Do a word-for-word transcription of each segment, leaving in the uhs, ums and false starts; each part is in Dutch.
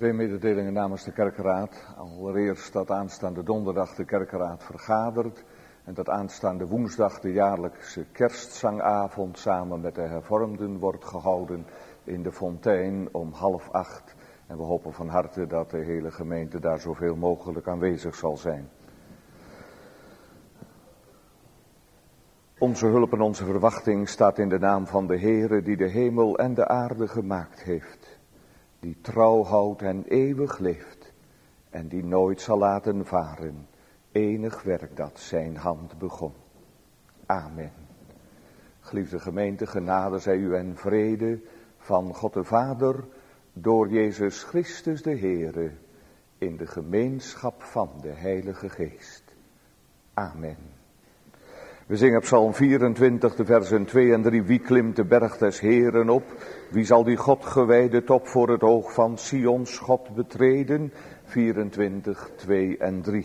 Twee mededelingen namens de kerkenraad. Allereerst dat aanstaande donderdag de kerkenraad vergadert en dat aanstaande woensdag de jaarlijkse kerstzangavond samen met de hervormden wordt gehouden in de Fontein om half acht. En we hopen van harte dat de hele gemeente daar zoveel mogelijk aanwezig zal zijn. Onze hulp en onze verwachting staat in de naam van de Heere die de hemel en de aarde gemaakt heeft. Die trouw houdt en eeuwig leeft en die nooit zal laten varen. Enig werk dat zijn hand begon. Amen. Geliefde gemeente, genade zij u en vrede van God de Vader door Jezus Christus de Heere in de gemeenschap van de Heilige Geest. Amen. We zingen Psalm vierentwintig, de versen twee en drie. Wie klimt de berg des Heeren op? Wie zal die God gewijde top voor het oog van Sions God betreden? vierentwintig, twee en drie.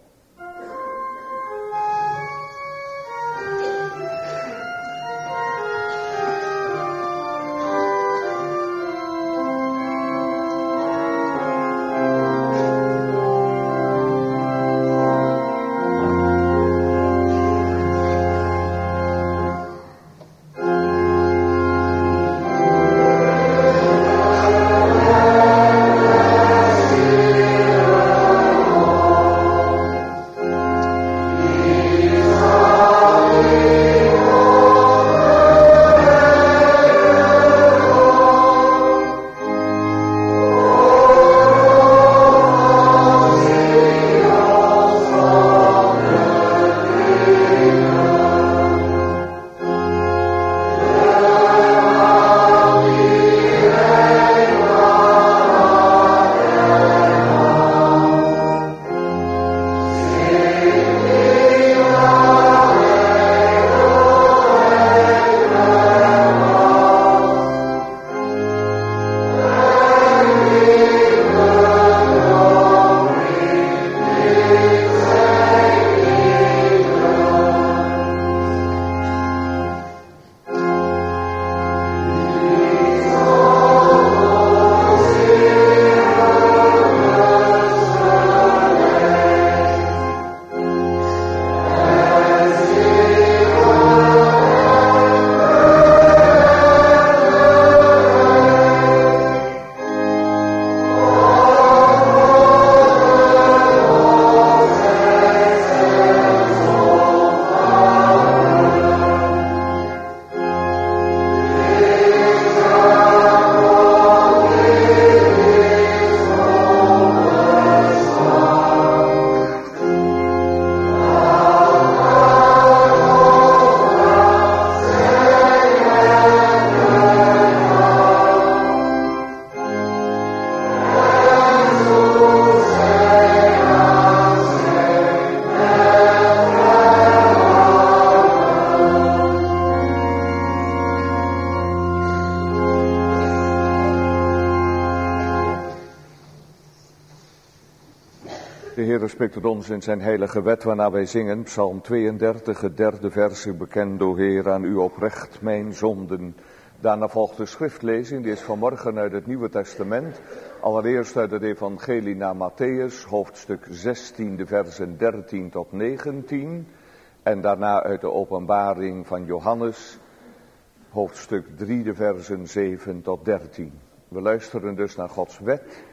De Heer spreekt tot ons in zijn heilige wet, waarna wij zingen, Psalm tweeëndertig, het derde vers, ik beken, o Heer, aan u oprecht mijn zonden. Daarna volgt de schriftlezing, die is vanmorgen uit het Nieuwe Testament. Allereerst uit het Evangelie naar Matthäus, hoofdstuk zestien, de versen dertien tot negentien. En daarna uit de Openbaring van Johannes, hoofdstuk drie, de versen zeven tot dertien. We luisteren dus naar Gods wet.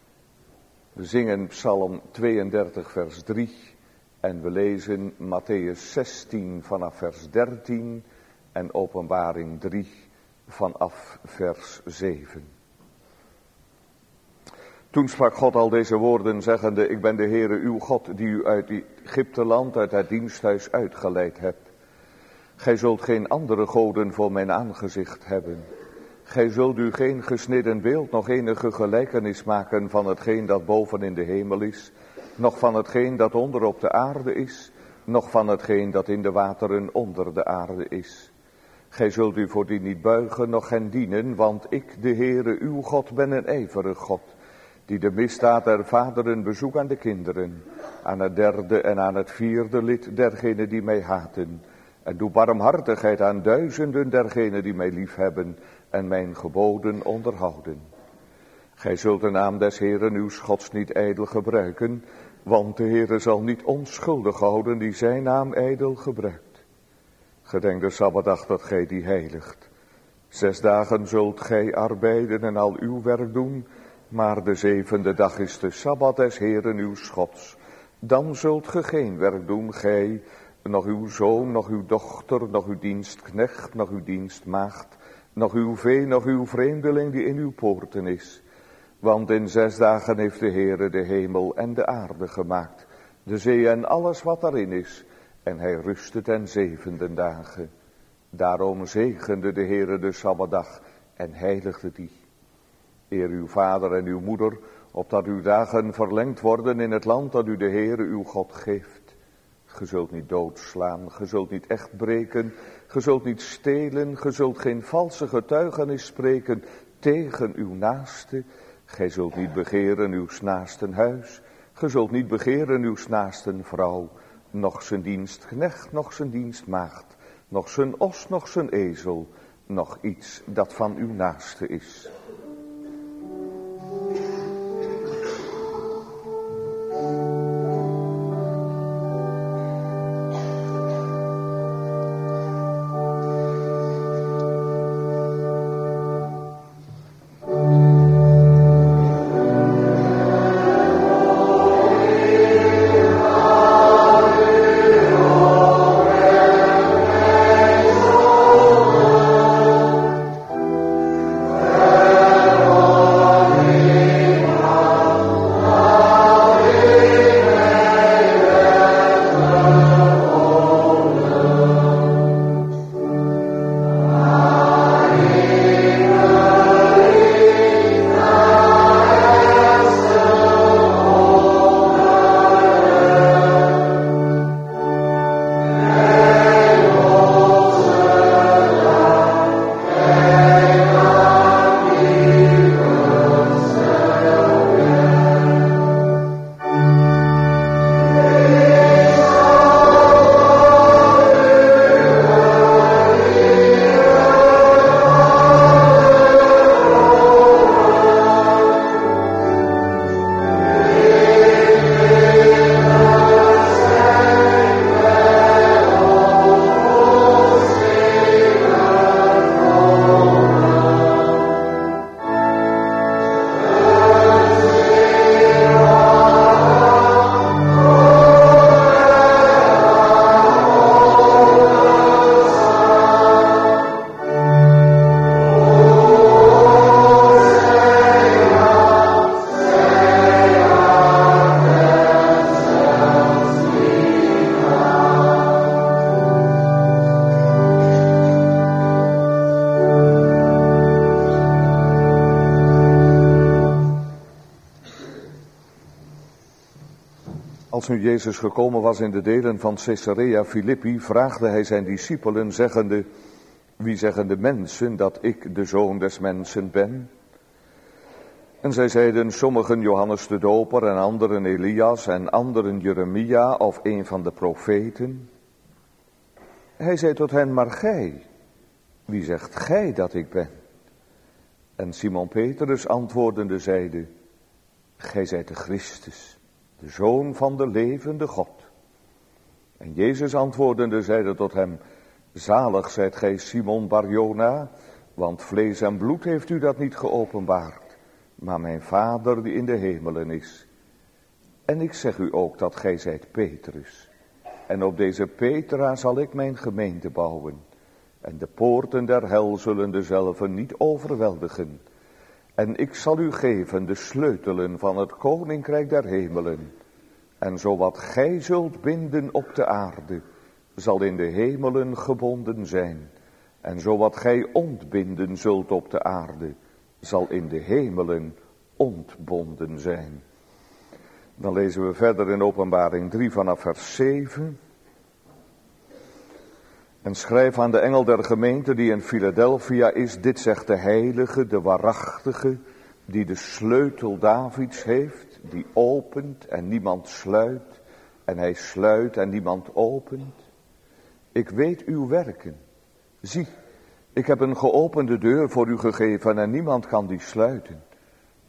We zingen Psalm tweeëndertig vers drie en we lezen Matthäus zestien vanaf vers dertien en Openbaring drie vanaf vers zeven. Toen sprak God al deze woorden zeggende, ik ben de Heere uw God die u uit Egypteland, uit het diensthuis uitgeleid hebt. Gij zult geen andere goden voor mijn aangezicht hebben. Gij zult u geen gesneden beeld, nog enige gelijkenis maken van hetgeen dat boven in de hemel is, nog van hetgeen dat onder op de aarde is, nog van hetgeen dat in de wateren onder de aarde is. Gij zult u voor die niet buigen, noch hen dienen, want ik, de Heere, uw God, ben een ijverig God, die de misdaad der vaderen bezoekt aan de kinderen, aan het derde en aan het vierde lid dergenen die mij haten, en doe barmhartigheid aan duizenden dergenen die mij liefhebben en mijn geboden onderhouden. Gij zult de naam des Heeren uw Gods niet ijdel gebruiken, want de Heere zal niet onschuldig houden die zijn naam ijdel gebruikt. Gedenk de Sabbatdag dat gij die heiligt. Zes dagen zult gij arbeiden en al uw werk doen, maar de zevende dag is de Sabbat des Heeren uw Gods. Dan zult ge geen werk doen, gij, nog uw zoon, nog uw dochter, nog uw dienstknecht, nog uw dienstmaagd, nog uw vee, nog uw vreemdeling die in uw poorten is. Want in zes dagen heeft de Heere de hemel en de aarde gemaakt, de zee en alles wat daarin is, en hij rustte ten zevende dagen. Daarom zegende de Heere de Sabbatdag en heiligde die. Eer uw vader en uw moeder, opdat uw dagen verlengd worden in het land dat u de Heere uw God geeft. Ge zult niet doodslaan, ge zult niet echt breken, ge zult niet stelen, ge zult geen valse getuigenis spreken tegen uw naaste. Gij zult niet begeren uw naasten huis, ge zult niet begeren uw naasten vrouw, noch zijn dienstknecht, noch zijn dienstmaagd, noch zijn os, noch zijn ezel, noch iets dat van uw naaste is. Als nu Jezus gekomen was in de delen van Caesarea Philippi, vraagde hij zijn discipelen, zeggende: wie zeggen de mensen dat ik de Zoon des Mensen ben? En zij zeiden, sommigen Johannes de Doper en anderen Elias en anderen Jeremia of een van de profeten. Hij zei tot hen, maar gij, wie zegt gij dat ik ben? En Simon Petrus antwoordende zeide, gij zijt de Christus, de Zoon van de levende God. En Jezus antwoordende zeide tot hem, zalig zijt gij Simon Barjona, want vlees en bloed heeft u dat niet geopenbaard, maar mijn Vader die in de hemelen is. En ik zeg u ook dat gij zijt Petrus. En op deze Petra zal ik mijn gemeente bouwen. En de poorten der hel zullen dezelve niet overweldigen. En ik zal u geven de sleutelen van het koninkrijk der hemelen. En zo wat gij zult binden op de aarde, zal in de hemelen gebonden zijn. En zo wat gij ontbinden zult op de aarde, zal in de hemelen ontbonden zijn. Dan lezen we verder in Openbaring drie vanaf vers zeven. En schrijf aan de engel der gemeente die in Philadelphia is, dit zegt de heilige, de waarachtige, die de sleutel Davids heeft, die opent en niemand sluit, en hij sluit en niemand opent. Ik weet uw werken. Zie, ik heb een geopende deur voor u gegeven en niemand kan die sluiten.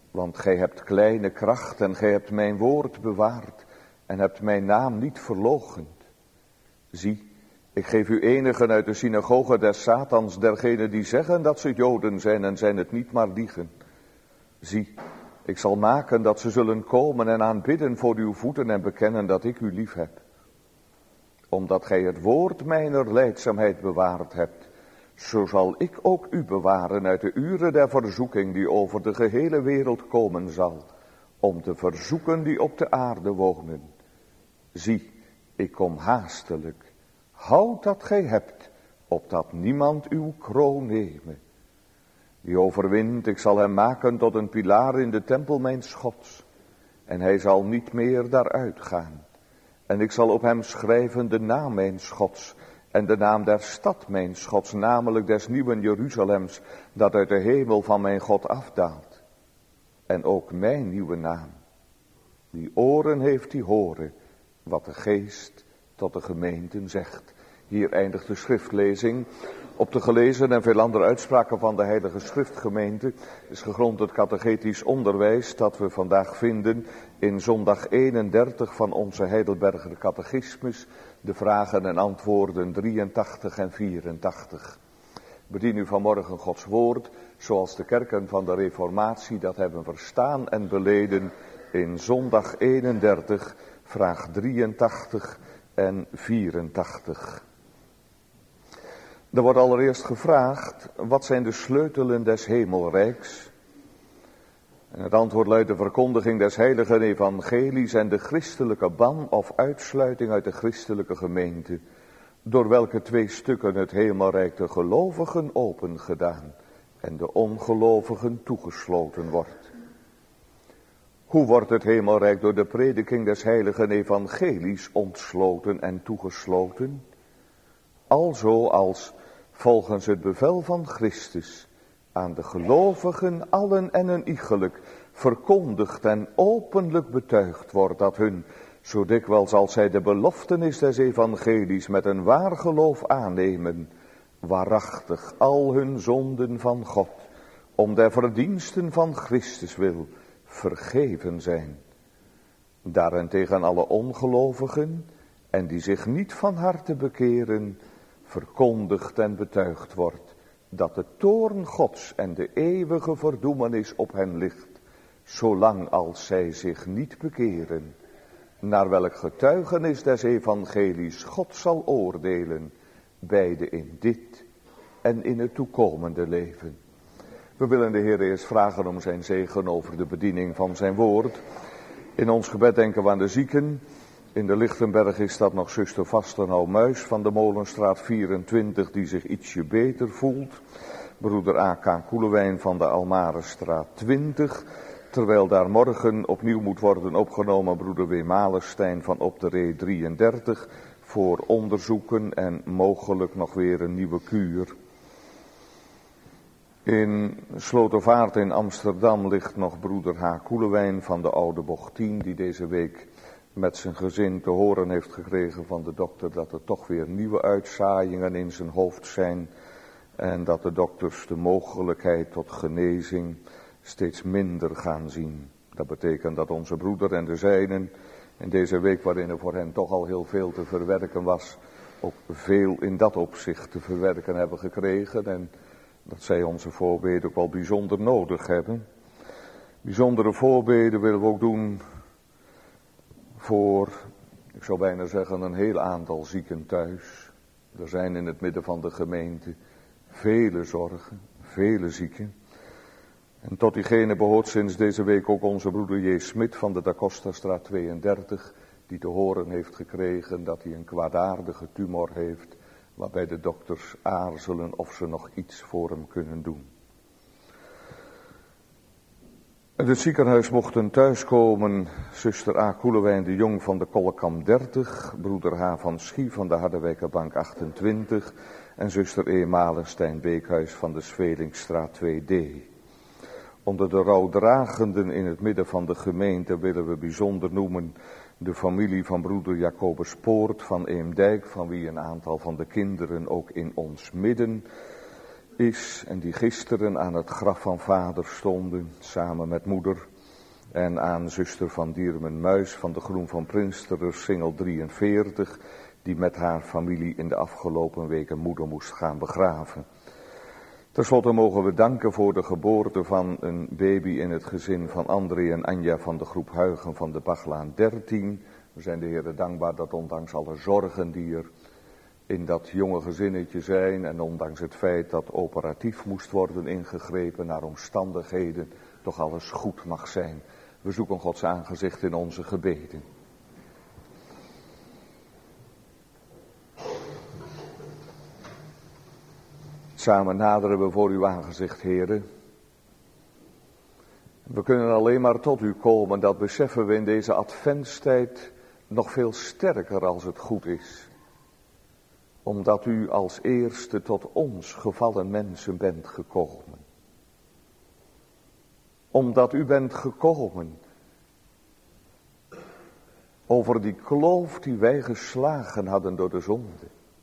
Want gij hebt kleine kracht en gij hebt mijn woord bewaard en hebt mijn naam niet verloochend. Zie, ik geef u enigen uit de synagoge des Satans, dergenen die zeggen dat ze Joden zijn en zijn het niet maar liegen. Zie, ik zal maken dat ze zullen komen en aanbidden voor uw voeten en bekennen dat ik u lief heb. Omdat gij het woord mijner lijdzaamheid bewaard hebt, zo zal ik ook u bewaren uit de uren der verzoeking die over de gehele wereld komen zal, om te verzoeken die op de aarde wonen. Zie, ik kom haastelijk. Houd dat gij hebt, opdat niemand uw kroon neme. Die overwint, ik zal hem maken tot een pilaar in de tempel mijns Gods. En hij zal niet meer daaruit gaan. En ik zal op hem schrijven de naam mijns Gods en de naam der stad mijns Gods, namelijk des nieuwen Jeruzalems, dat uit de hemel van mijn God afdaalt. En ook mijn nieuwe naam. Die oren heeft die horen, wat de Geest tot de gemeenten zegt. Hier eindigt de schriftlezing. Op de gelezen en veel andere uitspraken van de Heilige Schriftgemeente is gegrond het catechetisch onderwijs dat we vandaag vinden in zondag eenendertig van onze Heidelberger Catechismus, de vragen en antwoorden drieëntachtig en vierentachtig. Bedien u vanmorgen Gods woord, zoals de kerken van de Reformatie dat hebben verstaan en beleden in zondag eenendertig, vraag drieëntachtig en vierentachtig. Er wordt allereerst gevraagd, wat zijn de sleutelen des hemelrijks? En het antwoord luidt de verkondiging des heilige evangelies en de christelijke ban of uitsluiting uit de christelijke gemeente, door welke twee stukken het hemelrijk de gelovigen opengedaan en de ongelovigen toegesloten wordt. Hoe wordt het hemelrijk door de prediking des heilige evangelies ontsloten en toegesloten? Alzo als volgens het bevel van Christus aan de gelovigen allen en een iegelijk verkondigd en openlijk betuigd wordt dat hun, zo dikwijls als zij de beloftenis des evangelies met een waar geloof aannemen, waarachtig al hun zonden van God, om der verdiensten van Christus wil, vergeven zijn. Daarentegen alle ongelovigen en die zich niet van harte bekeren, verkondigd en betuigd wordt dat de toorn Gods en de eeuwige verdoemenis op hen ligt, zolang als zij zich niet bekeren, naar welk getuigenis des evangelies God zal oordelen, beide in dit en in het toekomende leven. We willen de Heer eerst vragen om zijn zegen over de bediening van zijn woord. In ons gebed denken we aan de zieken. In de Lichtenberg is dat nog zuster Vastenau Muis van de Molenstraat vierentwintig die zich ietsje beter voelt. Broeder A K Koelewijn van de Almarenstraat twintig. Terwijl daar morgen opnieuw moet worden opgenomen broeder W. Malenstein van op de Ree drieëndertig voor onderzoeken en mogelijk nog weer een nieuwe kuur. In Slotervaart in Amsterdam ligt nog broeder H. Koelewijn van de Oude Bocht tien die deze week met zijn gezin te horen heeft gekregen van de dokter dat er toch weer nieuwe uitzaaiingen in zijn hoofd zijn en dat de dokters de mogelijkheid tot genezing steeds minder gaan zien. Dat betekent dat onze broeder en de zijnen in deze week waarin er voor hen toch al heel veel te verwerken was, ook veel in dat opzicht te verwerken hebben gekregen en dat zij onze voorbeden ook wel bijzonder nodig hebben. Bijzondere voorbeden willen we ook doen voor, ik zou bijna zeggen, een heel aantal zieken thuis. Er zijn in het midden van de gemeente vele zorgen, vele zieken. En tot diegene behoort sinds deze week ook onze broeder J. Smit van de Da Costastraat tweeëndertig, die te horen heeft gekregen dat hij een kwaadaardige tumor heeft, waarbij de dokters aarzelen of ze nog iets voor hem kunnen doen. In het ziekenhuis mochten thuiskomen zuster A. Koelewijn de Jong van de Kolkam dertig, broeder H. van Schie van de Harderwijkerbank achtentwintig en zuster E. Malenstein Beekhuis van de Svelingstraat twee D. Onder de rouwdragenden in het midden van de gemeente willen we bijzonder noemen de familie van broeder Jacobus Poort van Eemdijk, van wie een aantal van de kinderen ook in ons midden is en die gisteren aan het graf van vader stonden, samen met moeder en aan zuster van Diermen Muis van de Groen van Prinsterer, singel drieënveertig, die met haar familie in de afgelopen weken moeder moest gaan begraven. Ten slotte mogen we danken voor de geboorte van een baby in het gezin van André en Anja van de groep Huigen van de Bachlaan dertien. We zijn de Heere dankbaar dat ondanks alle zorgen die er in dat jonge gezinnetje zijn en ondanks het feit dat operatief moest worden ingegrepen naar omstandigheden, toch alles goed mag zijn. We zoeken Gods aangezicht in onze gebeden. Samen naderen we voor uw aangezicht, Heere. We kunnen alleen maar tot u komen, dat beseffen we in deze adventstijd nog veel sterker als het goed is. Omdat u als eerste tot ons gevallen mensen bent gekomen. Omdat u bent gekomen over die kloof die wij geslagen hadden door de zonde.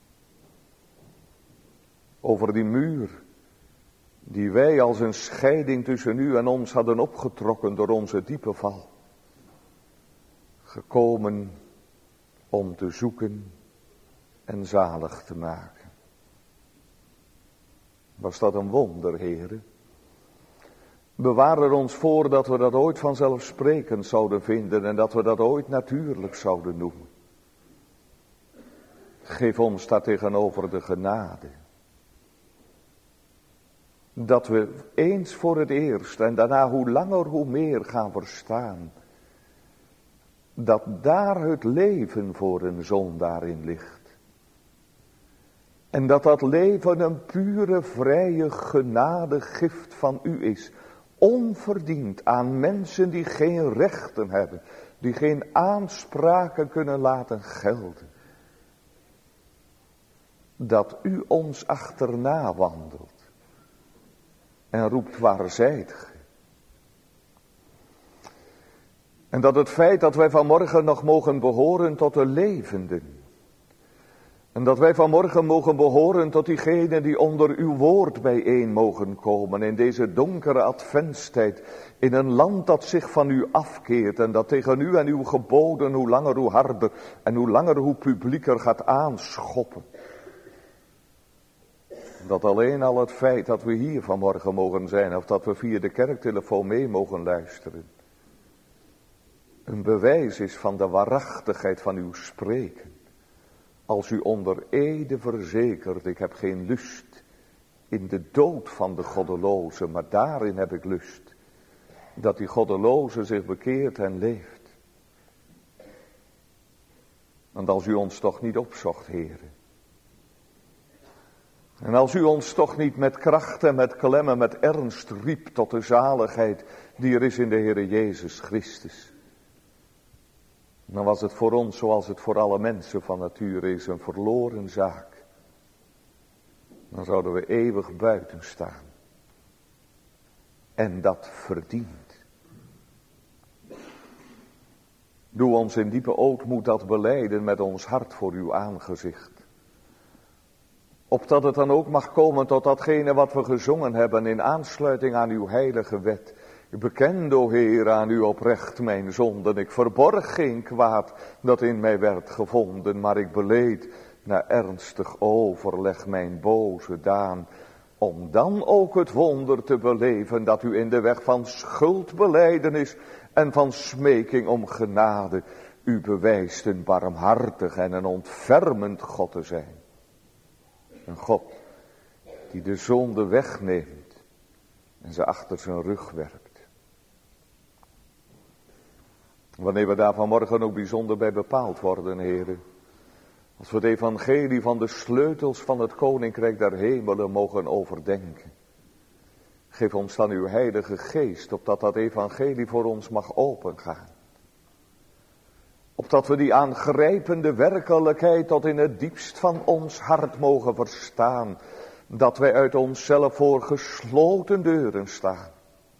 Over die muur die wij als een scheiding tussen u en ons hadden opgetrokken door onze diepe val. Gekomen om te zoeken en zalig te maken. Was dat een wonder, Heere? Bewaar er ons voor dat we dat ooit vanzelfsprekend zouden vinden en dat we dat ooit natuurlijk zouden noemen. Geef ons daar tegenover de genade. Dat we eens voor het eerst en daarna hoe langer hoe meer gaan verstaan. Dat daar het leven voor een zondaar in ligt. En dat dat leven een pure, vrije genadegift van u is. Onverdiend aan mensen die geen rechten hebben. Die geen aanspraken kunnen laten gelden. Dat u ons achterna wandelt. En roept, waar zijt ge? En dat het feit dat wij vanmorgen nog mogen behoren tot de levenden. En dat wij vanmorgen mogen behoren tot diegenen die onder uw woord bijeen mogen komen. In deze donkere adventstijd. In een land dat zich van u afkeert. En dat tegen u en uw geboden hoe langer hoe harder. En hoe langer hoe publieker gaat aanschoppen. Dat alleen al het feit dat we hier vanmorgen mogen zijn. Of dat we via de kerktelefoon mee mogen luisteren. Een bewijs is van de waarachtigheid van uw spreken. Als u onder ede verzekert, ik heb geen lust in de dood van de goddeloze, maar daarin heb ik lust. Dat die goddeloze zich bekeert en leeft. Want als u ons toch niet opzocht, Heere. En als u ons toch niet met kracht en met klem en met ernst riep tot de zaligheid die er is in de Heere Jezus Christus. Dan was het voor ons zoals het voor alle mensen van nature is een verloren zaak. Dan zouden we eeuwig buiten staan. En dat verdient. Doe ons in diepe ootmoed dat belijden met ons hart voor uw aangezicht. Opdat het dan ook mag komen tot datgene wat we gezongen hebben in aansluiting aan uw heilige wet. Ik bekende, o Heer, aan u oprecht mijn zonden. Ik verborg geen kwaad dat in mij werd gevonden, maar ik beleed na ernstig overleg mijn boze daan. Om dan ook het wonder te beleven dat u in de weg van schuldbelijdenis en van smeking om genade u bewijst een barmhartig en een ontfermend God te zijn. Een God die de zonde wegneemt en ze achter zijn rug werpt. Wanneer we daar vanmorgen ook bijzonder bij bepaald worden, heren. Als we het evangelie van de sleutels van het koninkrijk der hemelen mogen overdenken. Geef ons dan uw heilige geest, opdat dat evangelie voor ons mag opengaan. Opdat we die aangrijpende werkelijkheid tot in het diepst van ons hart mogen verstaan. Dat wij uit onszelf voor gesloten deuren staan.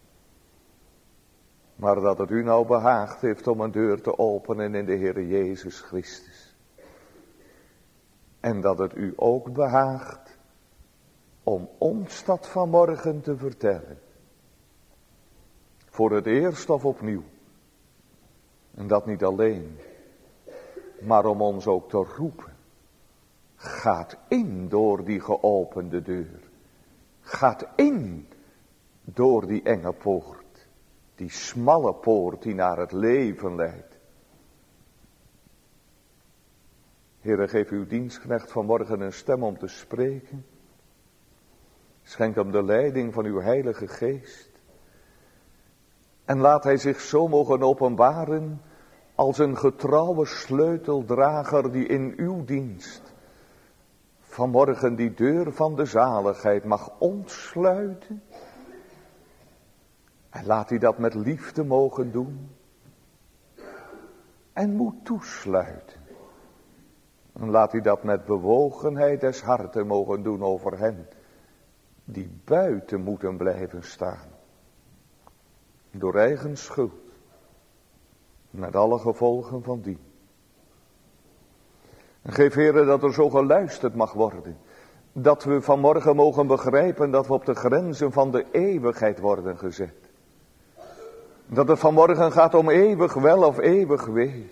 Maar dat het u nou behaagd heeft om een deur te openen in de Heere Jezus Christus. En dat het u ook behaagt om ons dat vanmorgen te vertellen. Voor het eerst of opnieuw. En dat niet alleen, maar om ons ook te roepen. Gaat in door die geopende deur. Gaat in door die enge poort. Die smalle poort die naar het leven leidt. Heere, geef uw dienstknecht vanmorgen een stem om te spreken. Schenk hem de leiding van uw heilige geest. En laat hij zich zo mogen openbaren als een getrouwe sleuteldrager die in uw dienst vanmorgen die deur van de zaligheid mag ontsluiten. En laat hij dat met liefde mogen doen. En moet toesluiten. En laat hij dat met bewogenheid des harten mogen doen over hen die buiten moeten blijven staan. Door eigen schuld. Met alle gevolgen van die. En geef, Heere, dat er zo geluisterd mag worden. Dat we vanmorgen mogen begrijpen dat we op de grenzen van de eeuwigheid worden gezet. Dat het vanmorgen gaat om eeuwig wel of eeuwig wee.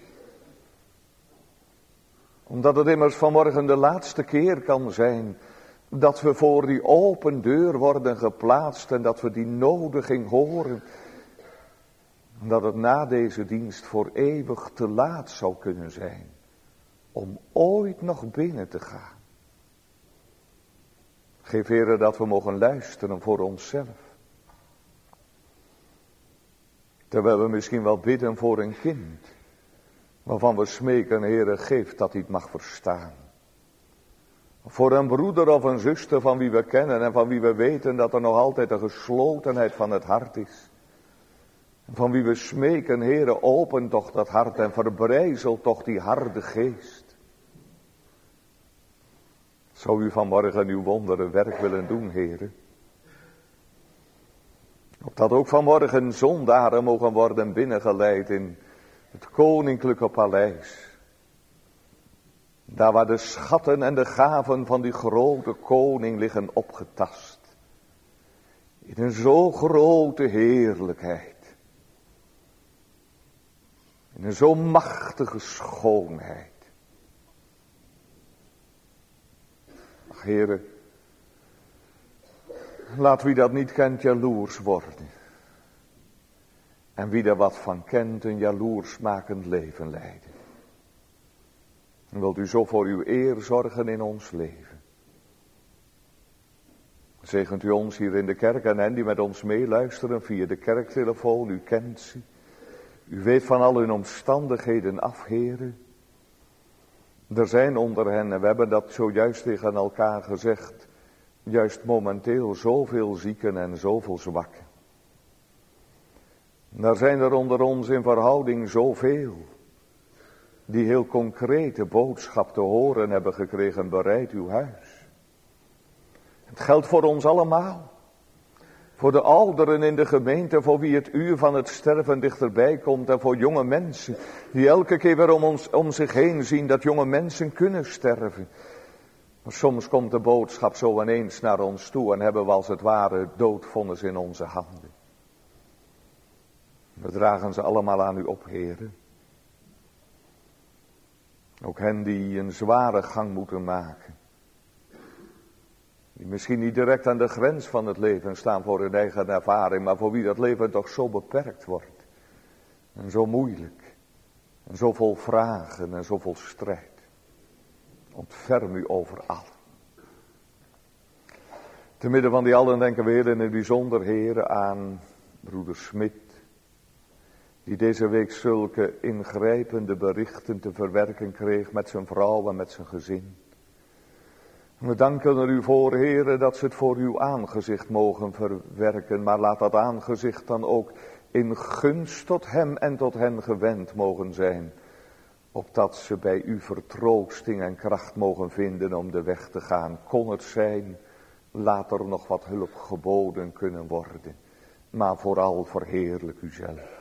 Omdat het immers vanmorgen de laatste keer kan zijn dat we voor die open deur worden geplaatst en dat we die nodiging horen. Dat het na deze dienst voor eeuwig te laat zou kunnen zijn om ooit nog binnen te gaan. Geef, Heere, dat we mogen luisteren voor onszelf. Terwijl we misschien wel bidden voor een kind, waarvan we smeken, Heere, geef dat hij het mag verstaan. Voor een broeder of een zuster van wie we kennen en van wie we weten dat er nog altijd een geslotenheid van het hart is. Van wie we smeken, Heere, open toch dat hart en verbrijzel toch die harde geest. Zou u vanmorgen uw wondere werk willen doen, Heere? Opdat ook vanmorgen zondaren mogen worden binnengeleid in het koninklijke paleis. Daar waar de schatten en de gaven van die grote koning liggen opgetast. In een zo grote heerlijkheid. In een zo machtige schoonheid. Ach, Heere, laat wie dat niet kent jaloers worden. En wie er wat van kent een jaloersmakend leven leiden. En wilt u zo voor uw eer zorgen in ons leven. Zegent u ons hier in de kerk en hen die met ons meeluisteren via de kerktelefoon, u kent ze. U weet van al hun omstandigheden af, Heere. Er zijn onder hen, en we hebben dat zojuist tegen elkaar gezegd, juist momenteel zoveel zieken en zoveel zwakken. Daar zijn er onder ons in verhouding zoveel, die heel concrete boodschap te horen hebben gekregen, bereid uw huis. Het geldt voor ons allemaal. Voor de ouderen in de gemeente, voor wie het uur van het sterven dichterbij komt. En voor jonge mensen, die elke keer weer om, ons, om zich heen zien dat jonge mensen kunnen sterven. Maar soms komt de boodschap zo ineens naar ons toe en hebben we als het ware het doodvonnis in onze handen. We dragen ze allemaal aan u op, Heere. Ook hen die een zware gang moeten maken. Die misschien niet direct aan de grens van het leven staan voor hun eigen ervaring, maar voor wie dat leven toch zo beperkt wordt. En zo moeilijk. En zo vol vragen en zo vol strijd. Ontferm u over allen. Te midden van die allen denken we, Heer, in het bijzonder, Heer, aan broeder Smit. Die deze week zulke ingrijpende berichten te verwerken kreeg met zijn vrouw en met zijn gezin. We danken er u voor, Heere, dat ze het voor uw aangezicht mogen verwerken. Maar laat dat aangezicht dan ook in gunst tot hem en tot hen gewend mogen zijn. Opdat ze bij u vertroosting en kracht mogen vinden om de weg te gaan. Kon het zijn, laat er nog wat hulp geboden kunnen worden. Maar vooral verheerlijk uzelf.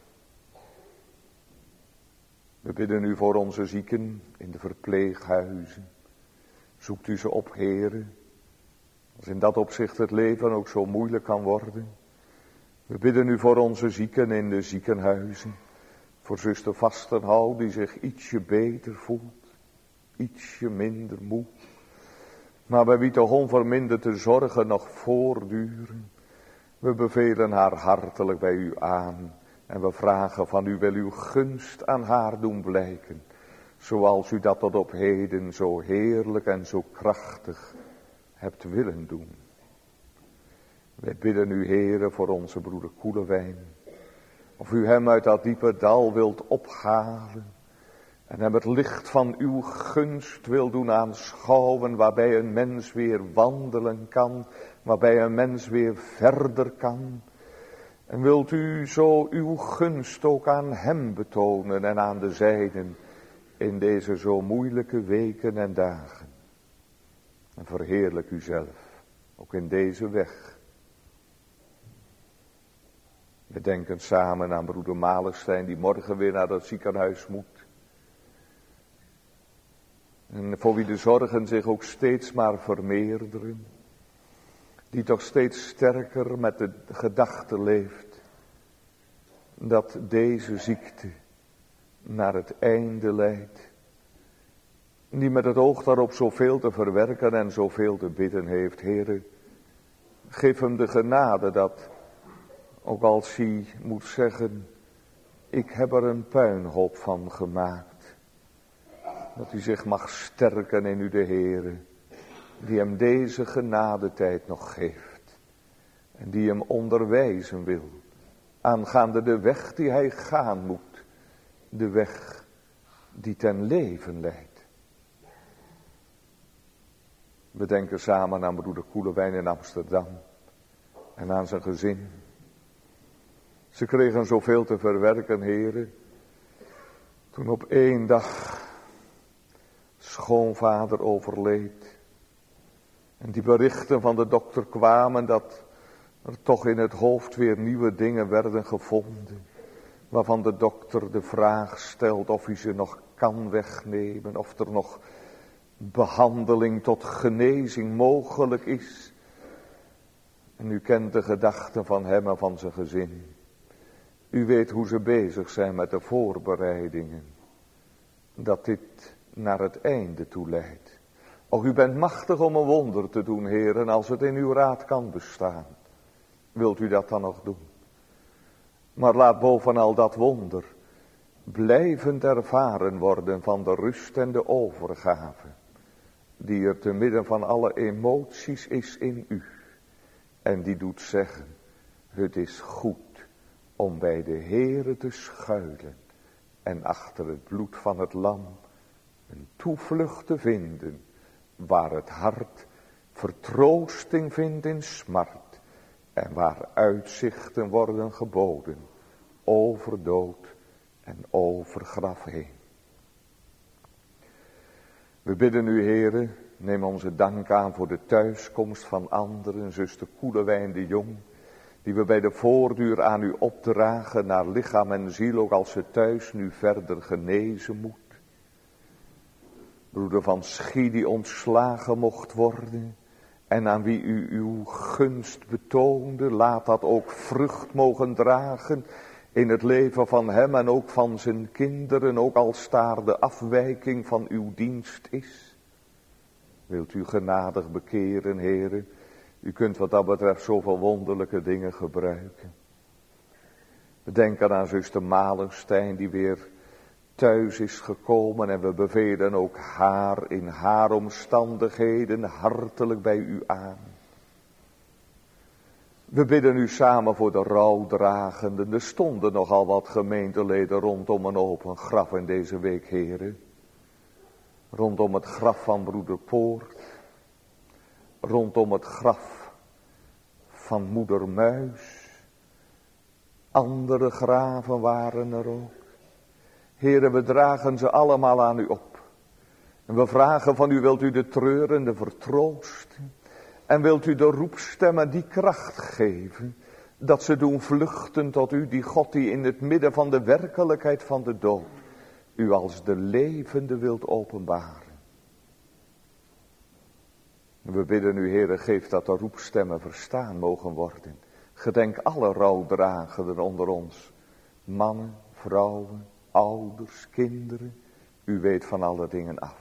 We bidden u voor onze zieken in de verpleeghuizen. Zoekt u ze op, Heere. Als in dat opzicht het leven ook zo moeilijk kan worden. We bidden u voor onze zieken in de ziekenhuizen. Voor zuster Vastenhouw die zich ietsje beter voelt. Ietsje minder moe. Maar bij wie toch onverminderde zorgen nog voortduren. We bevelen haar hartelijk bij u aan. En we vragen van u wil uw gunst aan haar doen blijken. Zoals u dat tot op heden zo heerlijk en zo krachtig hebt willen doen. Wij bidden u, Heere, voor onze broeder Koelewijn. Of u hem uit dat diepe dal wilt ophalen. En hem het licht van uw gunst wil doen aanschouwen. Waarbij een mens weer wandelen kan. Waarbij een mens weer verder kan. En wilt u zo uw gunst ook aan hem betonen en aan de zijnen. In deze zo moeilijke weken en dagen. En verheerlijk u zelf. Ook in deze weg. We denken samen aan broeder Malenstein die morgen weer naar dat ziekenhuis moet. En voor wie de zorgen zich ook steeds maar vermeerderen. Die toch steeds sterker met de gedachte leeft. Dat deze ziekte naar het einde leidt. Die met het oog daarop zoveel te verwerken en zoveel te bidden heeft. Heere, geef hem de genade dat, ook als hij moet zeggen, ik heb er een puinhoop van gemaakt. Dat hij zich mag sterken in u de Heere, die hem deze genadetijd nog geeft. En die hem onderwijzen wil, aangaande de weg die hij gaan moet. De weg die ten leven leidt. We denken samen aan broeder Koelewijn in Amsterdam. En aan zijn gezin. Ze kregen zoveel te verwerken, heren. Toen op één dag schoonvader overleed. En die berichten van de dokter kwamen dat er toch in het hoofd weer nieuwe dingen werden gevonden. Waarvan de dokter de vraag stelt of hij ze nog kan wegnemen. Of er nog behandeling tot genezing mogelijk is. En u kent de gedachten van hem en van zijn gezin. U weet hoe ze bezig zijn met de voorbereidingen. Dat dit naar het einde toe leidt. Och, u bent machtig om een wonder te doen, heren, als het in uw raad kan bestaan. Wilt u dat dan nog doen? Maar laat bovenal dat wonder blijvend ervaren worden van de rust en de overgave. Die er te midden van alle emoties is in u. En die doet zeggen, het is goed om bij de Heere te schuilen. En achter het bloed van het lam een toevlucht te vinden. Waar het hart vertroosting vindt in smart. En waar uitzichten worden geboden. Over dood en over graf heen. We bidden u, Heere, neem onze dank aan voor de thuiskomst van anderen. Zuster Koelewijn de Jong. Die we bij de voorduur aan u opdragen naar lichaam en ziel. Ook als ze thuis nu verder genezen moet. Broeder van Schie die ontslagen mocht worden. En aan wie u uw gunst betoonde. Laat dat ook vrucht mogen dragen. In het leven van hem en ook van zijn kinderen. Ook als daar de afwijking van uw dienst is. Wilt u genadig bekeren, heren. U kunt wat dat betreft zoveel wonderlijke dingen gebruiken. We denken aan zuster Malenstein die weer thuis is gekomen. En we bevelen ook haar in haar omstandigheden hartelijk bij u aan. We bidden u samen voor de rouwdragenden. Er stonden nogal wat gemeenteleden rondom een open graf in deze week, heren. Rondom het graf van broeder Poort. Rondom het graf van moeder Muis. Andere graven waren er ook. Heren, we dragen ze allemaal aan u op. En we vragen van u, wilt u de treurende vertroosten? En wilt u de roepstemmen die kracht geven, dat ze doen vluchten tot u, die God die in het midden van de werkelijkheid van de dood, u als de levende wilt openbaren. We bidden u, Heere, geef dat de roepstemmen verstaan mogen worden. Gedenk alle rouwdragenden onder ons. Mannen, vrouwen, ouders, kinderen. U weet van alle dingen af.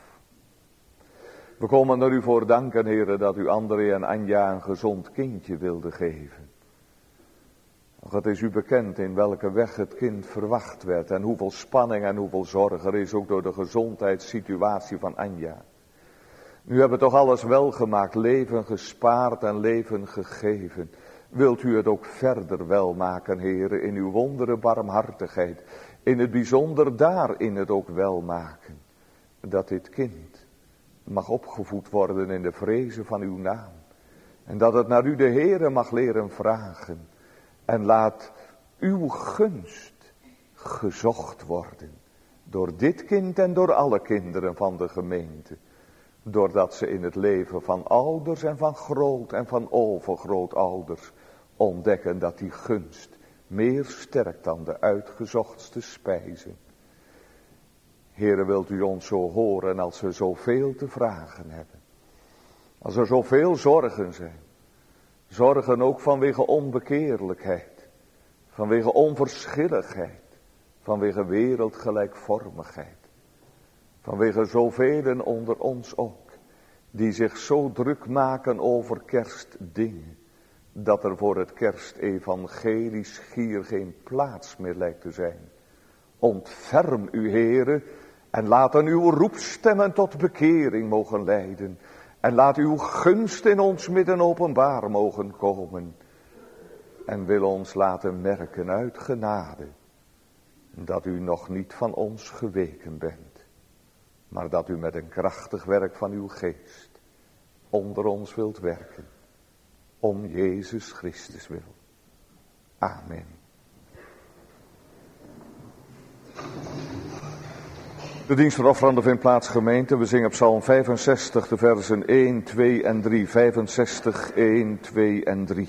We komen er u voor danken, Heere, dat u André en Anja een gezond kindje wilde geven. Het is u bekend in welke weg het kind verwacht werd en hoeveel spanning en hoeveel zorg er is ook door de gezondheidssituatie van Anja. U hebt toch alles welgemaakt, leven gespaard en leven gegeven. Wilt u het ook verder welmaken, Heere, in uw wondere barmhartigheid. In het bijzonder daarin het ook welmaken. Dat dit kind mag opgevoed worden in de vrezen van uw naam. En dat het naar u de Heere mag leren vragen. En laat uw gunst gezocht worden. Door dit kind en door alle kinderen van de gemeente. Doordat ze in het leven van ouders en van groot en van overgrootouders ontdekken dat die gunst meer sterkt dan de uitgezochtste spijzen. Heere, wilt u ons zo horen als we zoveel te vragen hebben. Als er zoveel zorgen zijn. Zorgen ook vanwege onbekeerlijkheid. Vanwege onverschilligheid. Vanwege wereldgelijkvormigheid. Vanwege zoveel onder ons ook. Die zich zo druk maken over kerstdingen. Dat er voor het kerstevangelie schier geen plaats meer lijkt te zijn. Ontferm u, Heere, en laten uw roepstemmen tot bekering mogen leiden. En laat uw gunst in ons midden openbaar mogen komen. En wil ons laten merken uit genade. Dat u nog niet van ons geweken bent. Maar dat u met een krachtig werk van uw geest onder ons wilt werken. Om Jezus Christus wil. Amen. De dienst van offerande vindt plaats, gemeente. We zingen Psalm vijfenzestig, de versen één, twee en drie. vijfenzestig, één, twee en drie.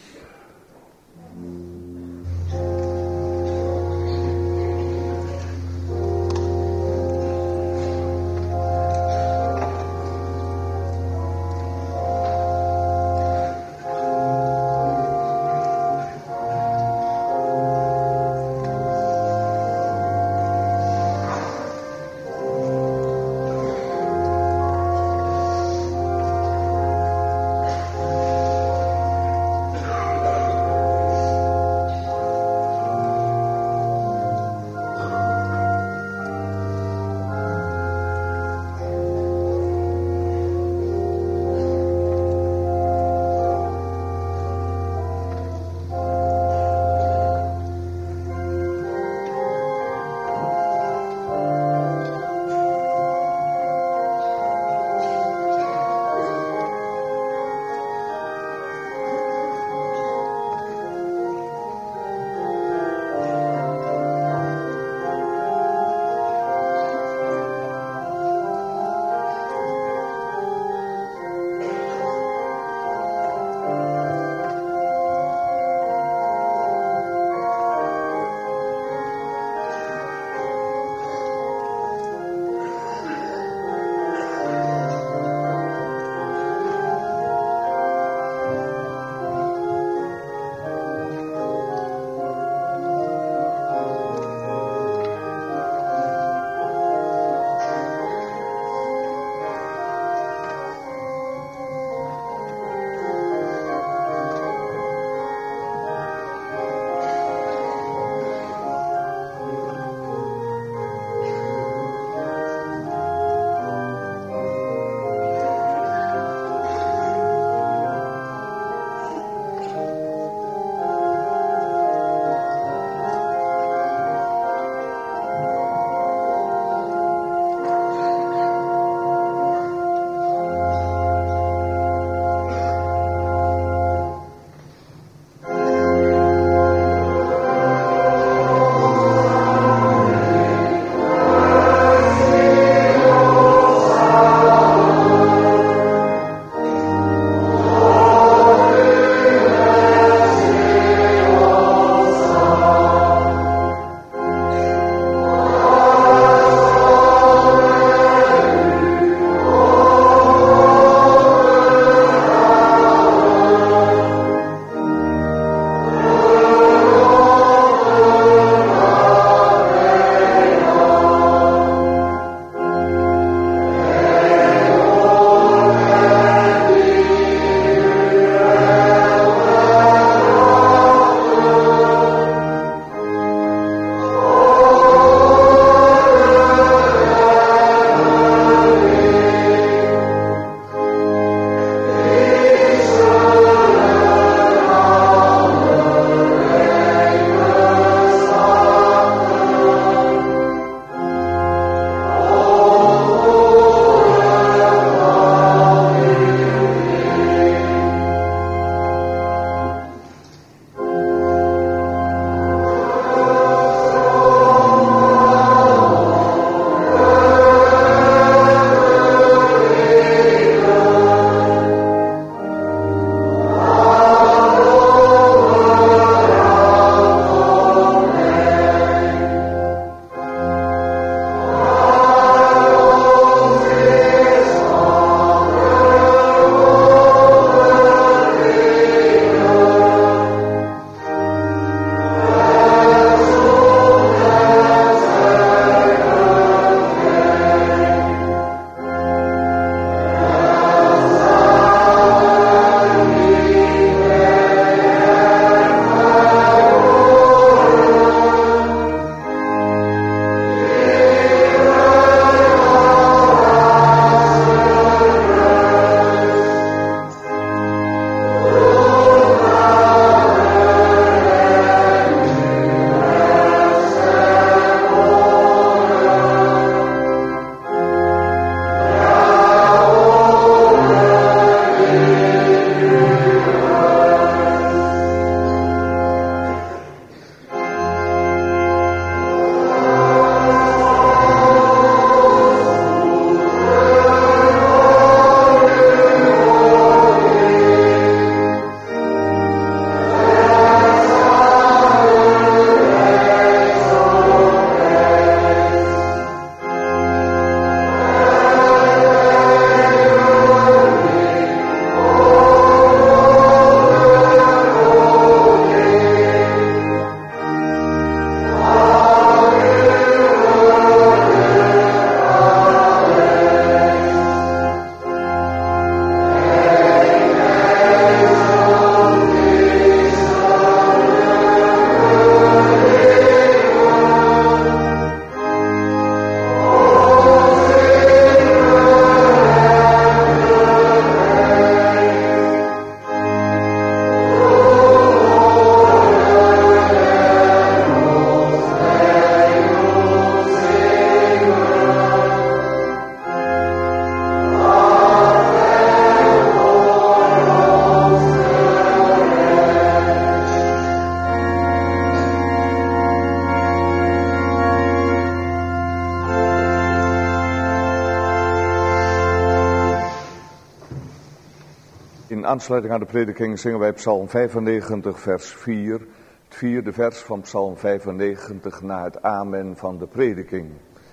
aansluiting aan de prediking zingen wij Psalm vijfennegentig vers vier. Het vierde vers van Psalm vijfennegentig na het amen van de prediking.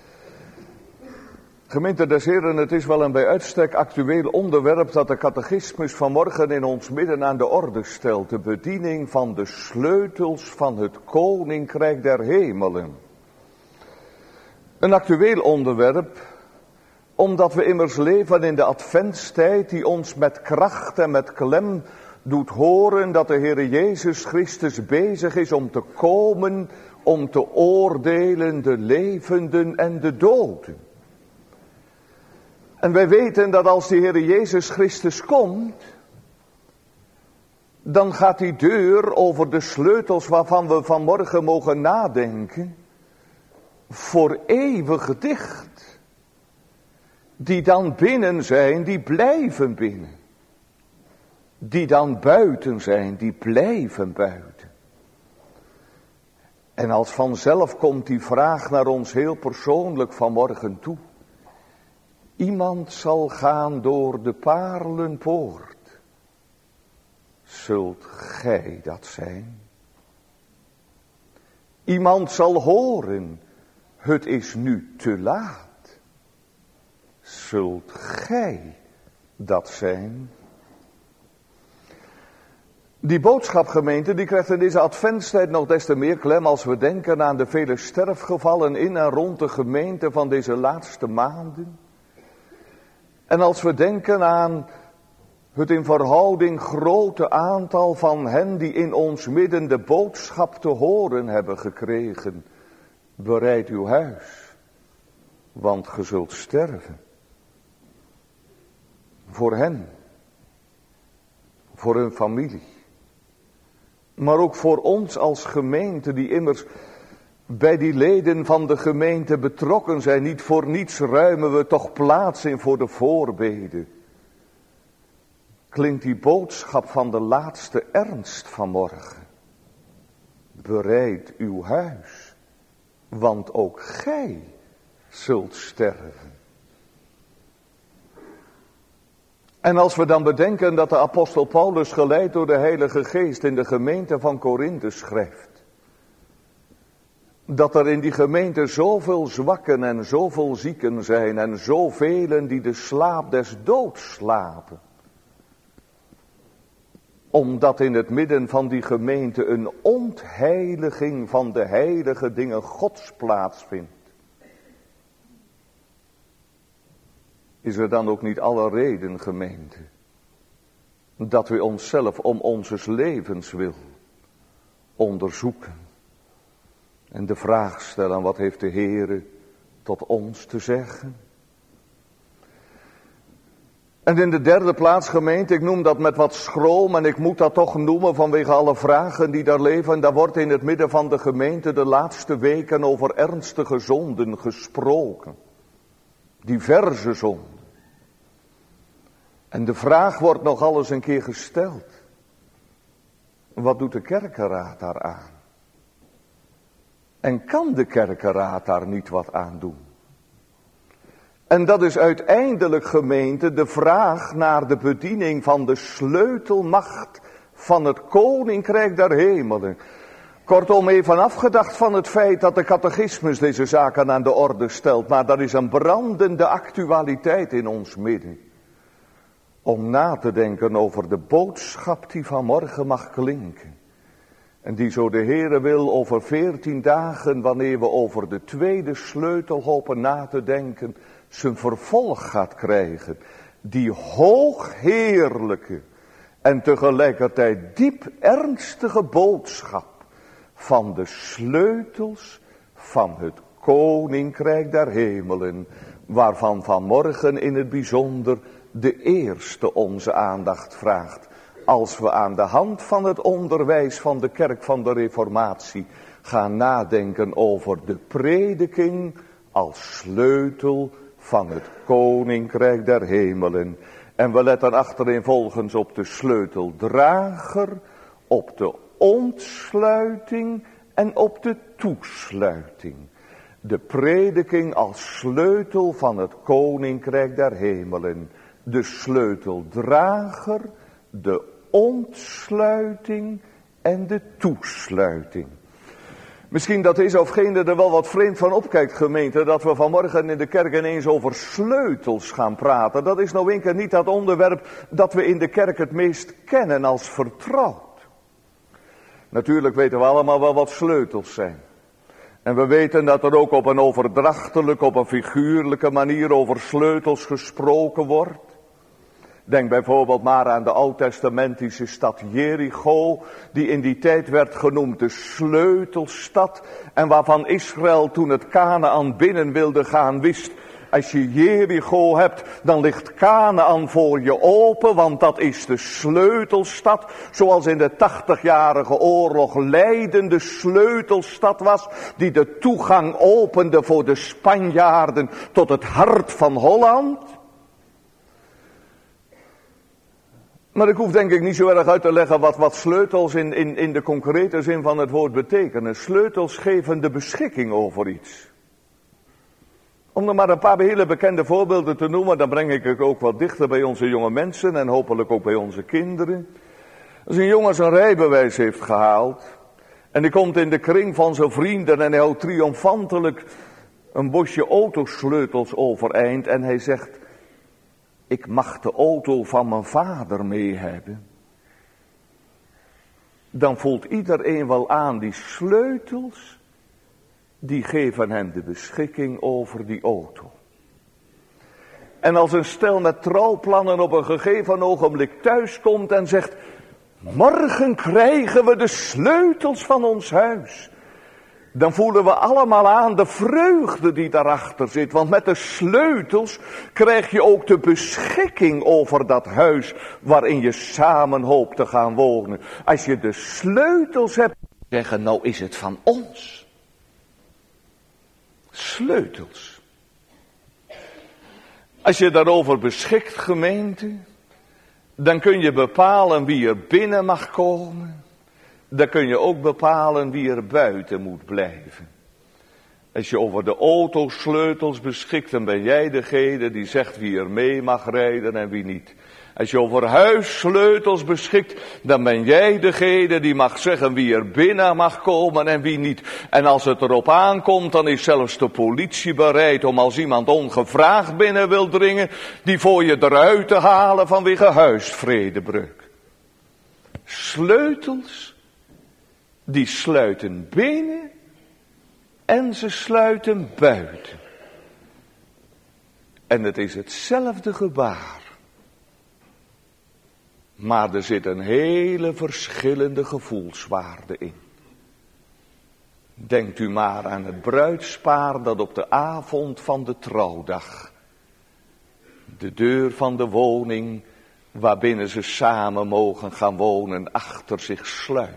Gemeente des Heren, het is wel een bij uitstek actueel onderwerp dat de catechismus vanmorgen in ons midden aan de orde stelt. De bediening van de sleutels van het Koninkrijk der Hemelen. Een actueel onderwerp, omdat we immers leven in de adventstijd die ons met kracht en met klem doet horen dat de Heer Jezus Christus bezig is om te komen, om te oordelen de levenden en de doden. En wij weten dat als de Heer Jezus Christus komt, dan gaat die deur over de sleutels waarvan we vanmorgen mogen nadenken, voor eeuwig dicht. Die dan binnen zijn, die blijven binnen. Die dan buiten zijn, die blijven buiten. En als vanzelf komt die vraag naar ons heel persoonlijk vanmorgen toe. Iemand zal gaan door de paarlenpoort. Zult gij dat zijn? Iemand zal horen, het is nu te laat. Zult gij dat zijn? Die boodschapgemeente die krijgt in deze adventstijd nog des te meer klem als we denken aan de vele sterfgevallen in en rond de gemeente van deze laatste maanden. En als we denken aan het in verhouding grote aantal van hen die in ons midden de boodschap te horen hebben gekregen. Bereid uw huis, want ge zult sterven. Voor hen, voor hun familie, maar ook voor ons als gemeente die immers bij die leden van de gemeente betrokken zijn. Niet voor niets ruimen we toch plaats in voor de voorbeden. Klinkt die boodschap van de laatste ernst vanmorgen. Bereid uw huis, want ook gij zult sterven. En als we dan bedenken dat de apostel Paulus geleid door de Heilige Geest in de gemeente van Korinthe schrijft. Dat er in die gemeente zoveel zwakken en zoveel zieken zijn en zoveel die de slaap des doods slapen. Omdat in het midden van die gemeente een ontheiliging van de heilige dingen Gods plaatsvindt. Is er dan ook niet alle reden, gemeente, dat we onszelf om onzes levens wil onderzoeken. En de vraag stellen, wat heeft de Heere tot ons te zeggen? En in de derde plaats, gemeente, ik noem dat met wat schroom en ik moet dat toch noemen vanwege alle vragen die daar leven. En daar wordt in het midden van de gemeente de laatste weken over ernstige zonden gesproken. Diverse zonden. En de vraag wordt nog alles een keer gesteld. Wat doet de kerkenraad daaraan? En kan de kerkenraad daar niet wat aan doen? En dat is uiteindelijk, gemeente, de vraag naar de bediening van de sleutelmacht van het Koninkrijk der Hemelen. Kortom, even afgedacht van het feit dat de catechismus deze zaken aan de orde stelt. Maar dat is een brandende actualiteit in ons midden. Om na te denken over de boodschap die vanmorgen mag klinken. En die zo de Heere wil over veertien dagen, wanneer we over de tweede sleutel hopen na te denken, zijn vervolg gaat krijgen. Die hoogheerlijke en tegelijkertijd diep ernstige boodschap van de sleutels van het Koninkrijk der Hemelen, waarvan vanmorgen in het bijzonder de eerste onze aandacht vraagt. Als we aan de hand van het onderwijs van de kerk van de Reformatie gaan nadenken over de prediking als sleutel van het Koninkrijk der Hemelen. En we letten achtereenvolgens op de sleuteldrager, op de ontsluiting en op de toesluiting. De prediking als sleutel van het Koninkrijk der Hemelen. De sleuteldrager, de ontsluiting en de toesluiting. Misschien dat deze of gene er wel wat vreemd van opkijkt, gemeente, dat we vanmorgen in de kerk ineens over sleutels gaan praten. Dat is nou een keer niet dat onderwerp dat we in de kerk het meest kennen als vertrouwd. Natuurlijk weten we allemaal wel wat sleutels zijn. En we weten dat er ook op een overdrachtelijke, op een figuurlijke manier over sleutels gesproken wordt. Denk bijvoorbeeld maar aan de oud-testamentische stad Jericho, die in die tijd werd genoemd de sleutelstad. En waarvan Israël toen het Kanaan binnen wilde gaan wist, als je Jericho hebt, dan ligt Kanaan voor je open, want dat is de sleutelstad. Zoals in de tachtigjarige oorlog Leiden de sleutelstad was, die de toegang opende voor de Spanjaarden tot het hart van Holland. Maar ik hoef denk ik niet zo erg uit te leggen wat, wat sleutels in, in, in de concrete zin van het woord betekenen. Sleutels geven de beschikking over iets. Om er maar een paar hele bekende voorbeelden te noemen, dan breng ik het ook wat dichter bij onze jonge mensen en hopelijk ook bij onze kinderen. Als een jongen zijn rijbewijs heeft gehaald en die komt in de kring van zijn vrienden en hij houdt triomfantelijk een bosje autosleutels overeind en hij zegt: ik mag de auto van mijn vader mee hebben. Dan voelt iedereen wel aan, die sleutels, die geven hem de beschikking over die auto. En als een stel met trouwplannen op een gegeven ogenblik thuiskomt en zegt: morgen krijgen we de sleutels van ons huis. Dan voelen we allemaal aan de vreugde die daarachter zit. Want met de sleutels krijg je ook de beschikking over dat huis waarin je samen hoopt te gaan wonen. Als je de sleutels hebt, zeggen: nou is het van ons. Sleutels. Als je daarover beschikt, gemeente, dan kun je bepalen wie er binnen mag komen. Dan kun je ook bepalen wie er buiten moet blijven. Als je over de autosleutels beschikt, dan ben jij degene die zegt wie er mee mag rijden en wie niet. Als je over huissleutels beschikt, dan ben jij degene die mag zeggen wie er binnen mag komen en wie niet. En als het erop aankomt, dan is zelfs de politie bereid om als iemand ongevraagd binnen wil dringen, die voor je eruit te halen vanwege huisvredebreuk. Sleutels, die sluiten binnen en ze sluiten buiten. En het is hetzelfde gebaar. Maar er zit een hele verschillende gevoelswaarde in. Denkt u maar aan het bruidspaar dat op de avond van de trouwdag de deur van de woning waarbinnen ze samen mogen gaan wonen achter zich sluit.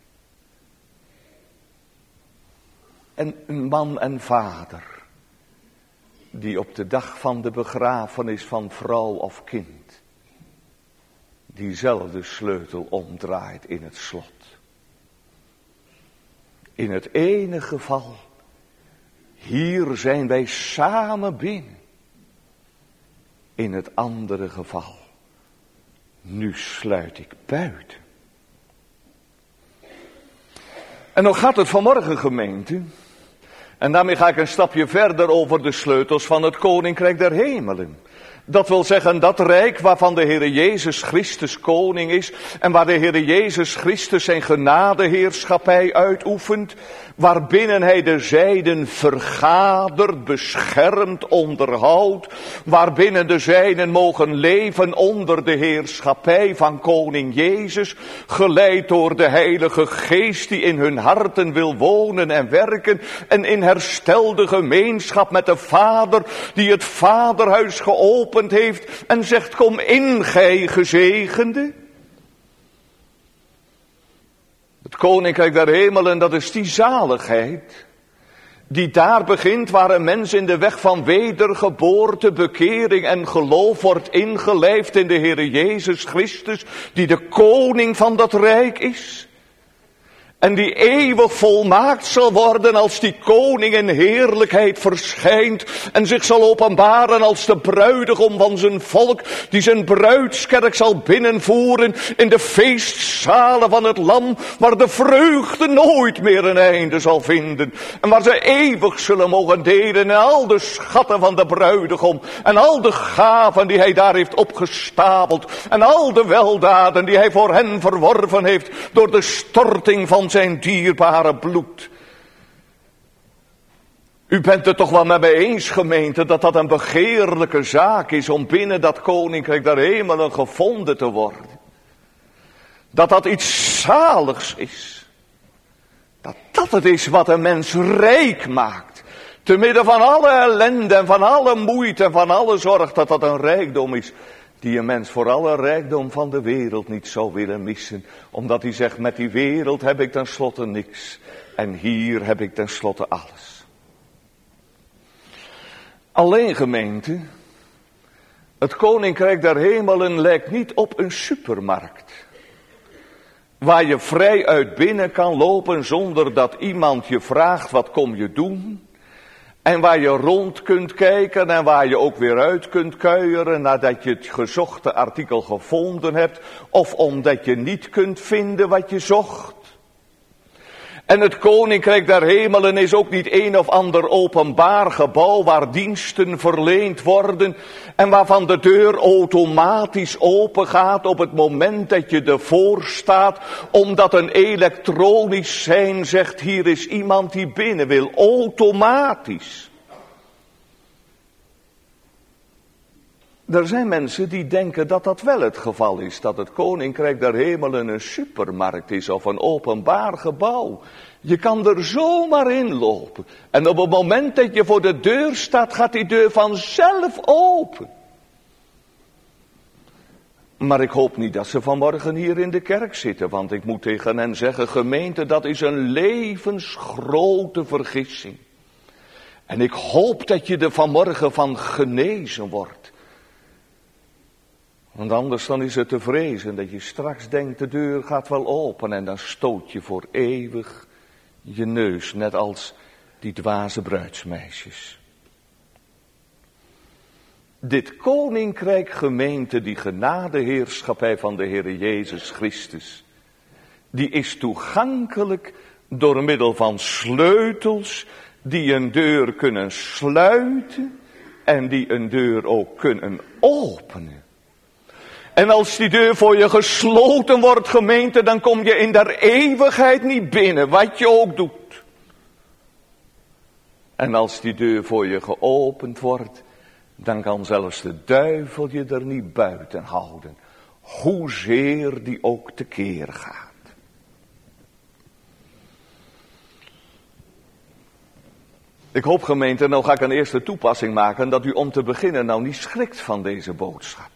En een man en vader die op de dag van de begrafenis van vrouw of kind diezelfde sleutel omdraait in het slot. In het ene geval, hier zijn wij samen binnen. In het andere geval, nu sluit ik buiten. En nog gaat het vanmorgen, gemeente. En daarmee ga ik een stapje verder over de sleutels van het Koninkrijk der Hemelen. Dat wil zeggen dat rijk waarvan de Heere Jezus Christus koning is en waar de Heere Jezus Christus zijn genadeheerschappij uitoefent, waarbinnen hij de zijden vergadert, beschermt, onderhoudt, waarbinnen de zijden mogen leven onder de heerschappij van koning Jezus, geleid door de Heilige Geest die in hun harten wil wonen en werken en in herstelde gemeenschap met de Vader die het Vaderhuis geopend heeft en zegt: kom in, gij gezegende. Het Koninkrijk der Hemelen, dat is die zaligheid die daar begint waar een mens in de weg van wedergeboorte, bekering en geloof wordt ingelijfd in de Heere Jezus Christus, die de koning van dat rijk is. En die eeuwig volmaakt zal worden als die koning in heerlijkheid verschijnt en zich zal openbaren als de bruidegom van zijn volk, die zijn bruidskerk zal binnenvoeren in de feestzalen van het lam, waar de vreugde nooit meer een einde zal vinden. En waar ze eeuwig zullen mogen delen in al de schatten van de bruidegom en al de gaven die hij daar heeft opgestapeld en al de weldaden die hij voor hen verworven heeft door de storting van zijn dierbare bloed. U bent het toch wel met mij eens, gemeente, dat dat een begeerlijke zaak is om binnen dat koninkrijk der hemelen gevonden te worden. Dat dat iets zaligs is. Dat dat het is wat een mens rijk maakt. Te midden van alle ellende en van alle moeite en van alle zorg, dat dat een rijkdom is die een mens voor alle rijkdom van de wereld niet zou willen missen. Omdat hij zegt, met die wereld heb ik tenslotte niks. En hier heb ik tenslotte alles. Alleen, gemeente, het koninkrijk der hemelen lijkt niet op een supermarkt. Waar je vrij uit binnen kan lopen zonder dat iemand je vraagt, wat kom je doen? En waar je rond kunt kijken en waar je ook weer uit kunt kuieren nadat je het gezochte artikel gevonden hebt. Of omdat je niet kunt vinden wat je zocht. En het koninkrijk der hemelen is ook niet een of ander openbaar gebouw waar diensten verleend worden. En waarvan de deur automatisch open gaat op het moment dat je ervoor staat. Omdat een elektronisch sein zegt, hier is iemand die binnen wil. Automatisch. Er zijn mensen die denken dat dat wel het geval is. Dat het koninkrijk der hemelen een supermarkt is of een openbaar gebouw. Je kan er zomaar in lopen. En op het moment dat je voor de deur staat, gaat die deur vanzelf open. Maar ik hoop niet dat ze vanmorgen hier in de kerk zitten. Want ik moet tegen hen zeggen, gemeente, dat is een levensgrote vergissing. En ik hoop dat je er vanmorgen van genezen wordt. Want anders dan is het te vrezen dat je straks denkt, de deur gaat wel open en dan stoot je voor eeuwig je neus, net als die dwaze bruidsmeisjes. Dit koninkrijk, gemeente, die genadeheerschappij van de Heere Jezus Christus, die is toegankelijk door middel van sleutels die een deur kunnen sluiten en die een deur ook kunnen openen. En als die deur voor je gesloten wordt, gemeente, dan kom je in der eeuwigheid niet binnen, wat je ook doet. En als die deur voor je geopend wordt, dan kan zelfs de duivel je er niet buiten houden, hoezeer die ook tekeer gaat. Ik hoop, gemeente, nou ga ik een eerste toepassing maken, dat u om te beginnen nou niet schrikt van deze boodschap.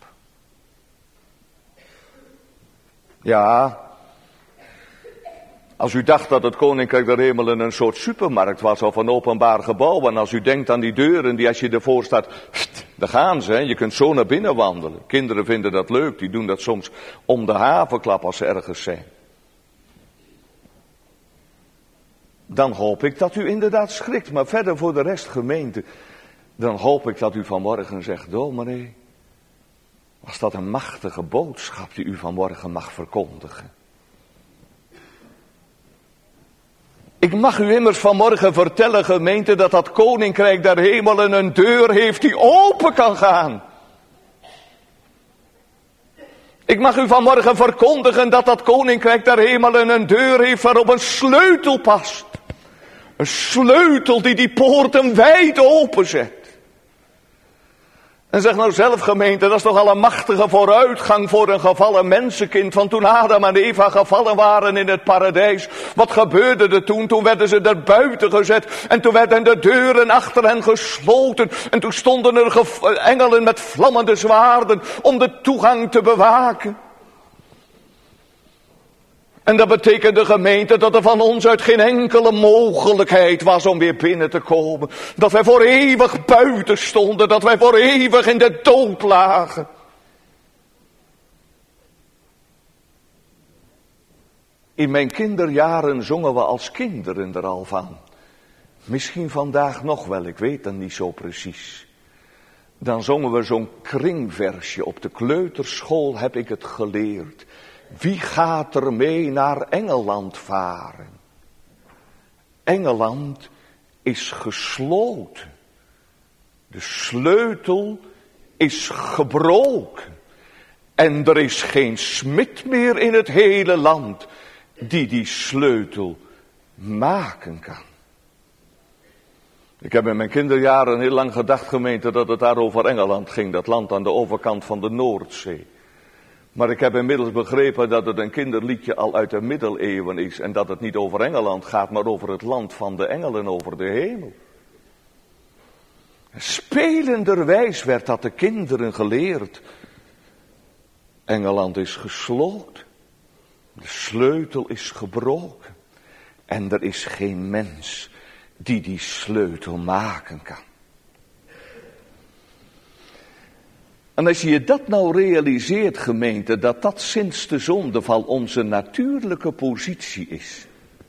Ja, als u dacht dat het koninkrijk der hemelen een soort supermarkt was of een openbaar gebouw, en als u denkt aan die deuren die als je ervoor staat, pst, daar gaan ze, hè? Je kunt zo naar binnen wandelen. Kinderen vinden dat leuk, die doen dat soms om de havenklap als ze ergens zijn. Dan hoop ik dat u inderdaad schrikt, maar verder voor de rest, gemeente, dan hoop ik dat u vanmorgen zegt, dominee, was dat een machtige boodschap die u vanmorgen mag verkondigen. Ik mag u immers vanmorgen vertellen, gemeente, dat dat koninkrijk der hemelen een deur heeft die open kan gaan. Ik mag u vanmorgen verkondigen dat dat koninkrijk der hemelen een deur heeft waarop een sleutel past. Een sleutel die die poorten wijd openzet. En zeg nou zelf, gemeente, dat is toch al een machtige vooruitgang voor een gevallen mensenkind. Want toen Adam en Eva gevallen waren in het paradijs, wat gebeurde er toen? Toen werden ze er buiten gezet en toen werden de deuren achter hen gesloten. En toen stonden er ge- engelen met vlammende zwaarden om de toegang te bewaken. En dat betekende, gemeente, dat er van ons uit geen enkele mogelijkheid was om weer binnen te komen. Dat wij voor eeuwig buiten stonden, dat wij voor eeuwig in de dood lagen. In mijn kinderjaren zongen we als kinderen er al van. Misschien vandaag nog wel, ik weet dat niet zo precies. Dan zongen we zo'n kringversje. Op de kleuterschool heb ik het geleerd. Wie gaat er mee naar Engeland varen? Engeland is gesloten. De sleutel is gebroken. En er is geen smid meer in het hele land die die sleutel maken kan. Ik heb in mijn kinderjaren heel lang gedacht, gemeente, dat het daar over Engeland ging. Dat land aan de overkant van de Noordzee. Maar ik heb inmiddels begrepen dat het een kinderliedje al uit de middeleeuwen is. En dat het niet over Engeland gaat, maar over het land van de engelen, over de hemel. Spelenderwijs werd dat de kinderen geleerd. Engeland is gesloten. De sleutel is gebroken. En er is geen mens die die sleutel maken kan. En als je dat nou realiseert, gemeente, dat dat sinds de zondeval onze natuurlijke positie is.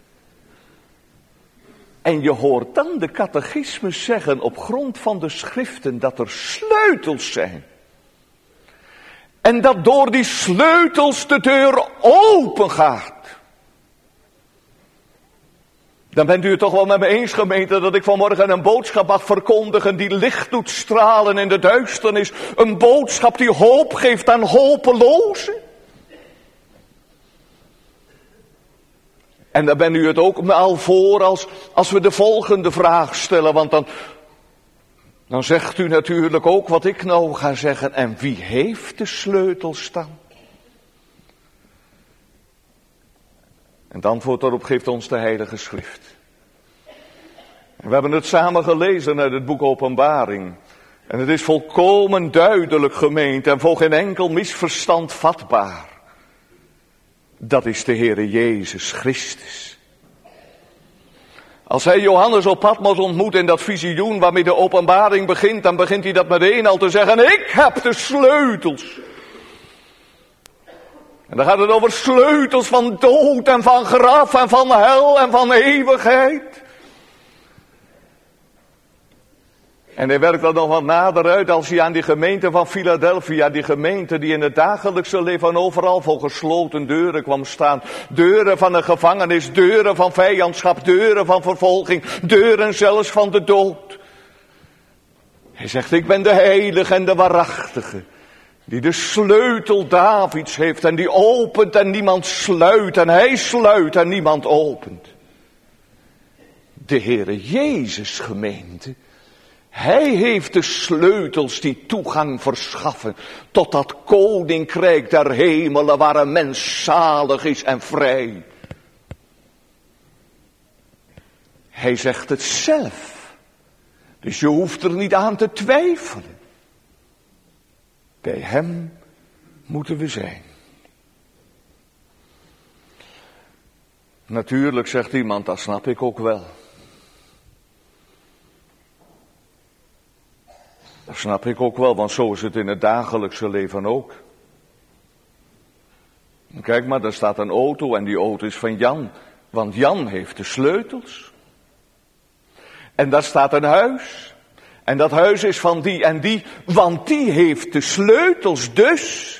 En je hoort dan de catechismus zeggen op grond van de schriften dat er sleutels zijn. En dat door die sleutels de deur open gaat. Dan bent u het toch wel met me eens, gemeente, dat ik vanmorgen een boodschap mag verkondigen die licht doet stralen in de duisternis. Een boodschap die hoop geeft aan hopelozen. En daar bent u het ook me al voor als, als we de volgende vraag stellen, want dan, dan zegt u natuurlijk ook wat ik nou ga zeggen. En wie heeft de sleutels dan? En het antwoord daarop geeft ons de Heilige Schrift. We hebben het samen gelezen uit het boek Openbaring. En het is volkomen duidelijk, gemeente, en voor geen enkel misverstand vatbaar. Dat is de Heere Jezus Christus. Als hij Johannes op Patmos ontmoet in dat visioen waarmee de openbaring begint, dan begint hij dat meteen al te zeggen, ik heb de sleutels. En dan gaat het over sleutels van dood en van graf en van hel en van eeuwigheid. En hij werkt dat nog wat nader uit als hij aan die gemeente van Philadelphia, die gemeente die in het dagelijkse leven overal voor gesloten deuren kwam staan. Deuren van een gevangenis, deuren van vijandschap, deuren van vervolging, deuren zelfs van de dood. Hij zegt, ik ben de heilige en de waarachtige. Die de sleutel Davids heeft en die opent en niemand sluit en hij sluit en niemand opent. De Heere Jezus, gemeente, hij heeft de sleutels die toegang verschaffen tot dat koninkrijk der hemelen waar een mens zalig is en vrij. Hij zegt het zelf, dus je hoeft er niet aan te twijfelen. Bij hem moeten we zijn. Natuurlijk zegt iemand, dat snap ik ook wel. Dat snap ik ook wel, want zo is het in het dagelijkse leven ook. Kijk maar, daar staat een auto en die auto is van Jan, want Jan heeft de sleutels. En daar staat een huis. En dat huis is van die en die, want die heeft de sleutels dus.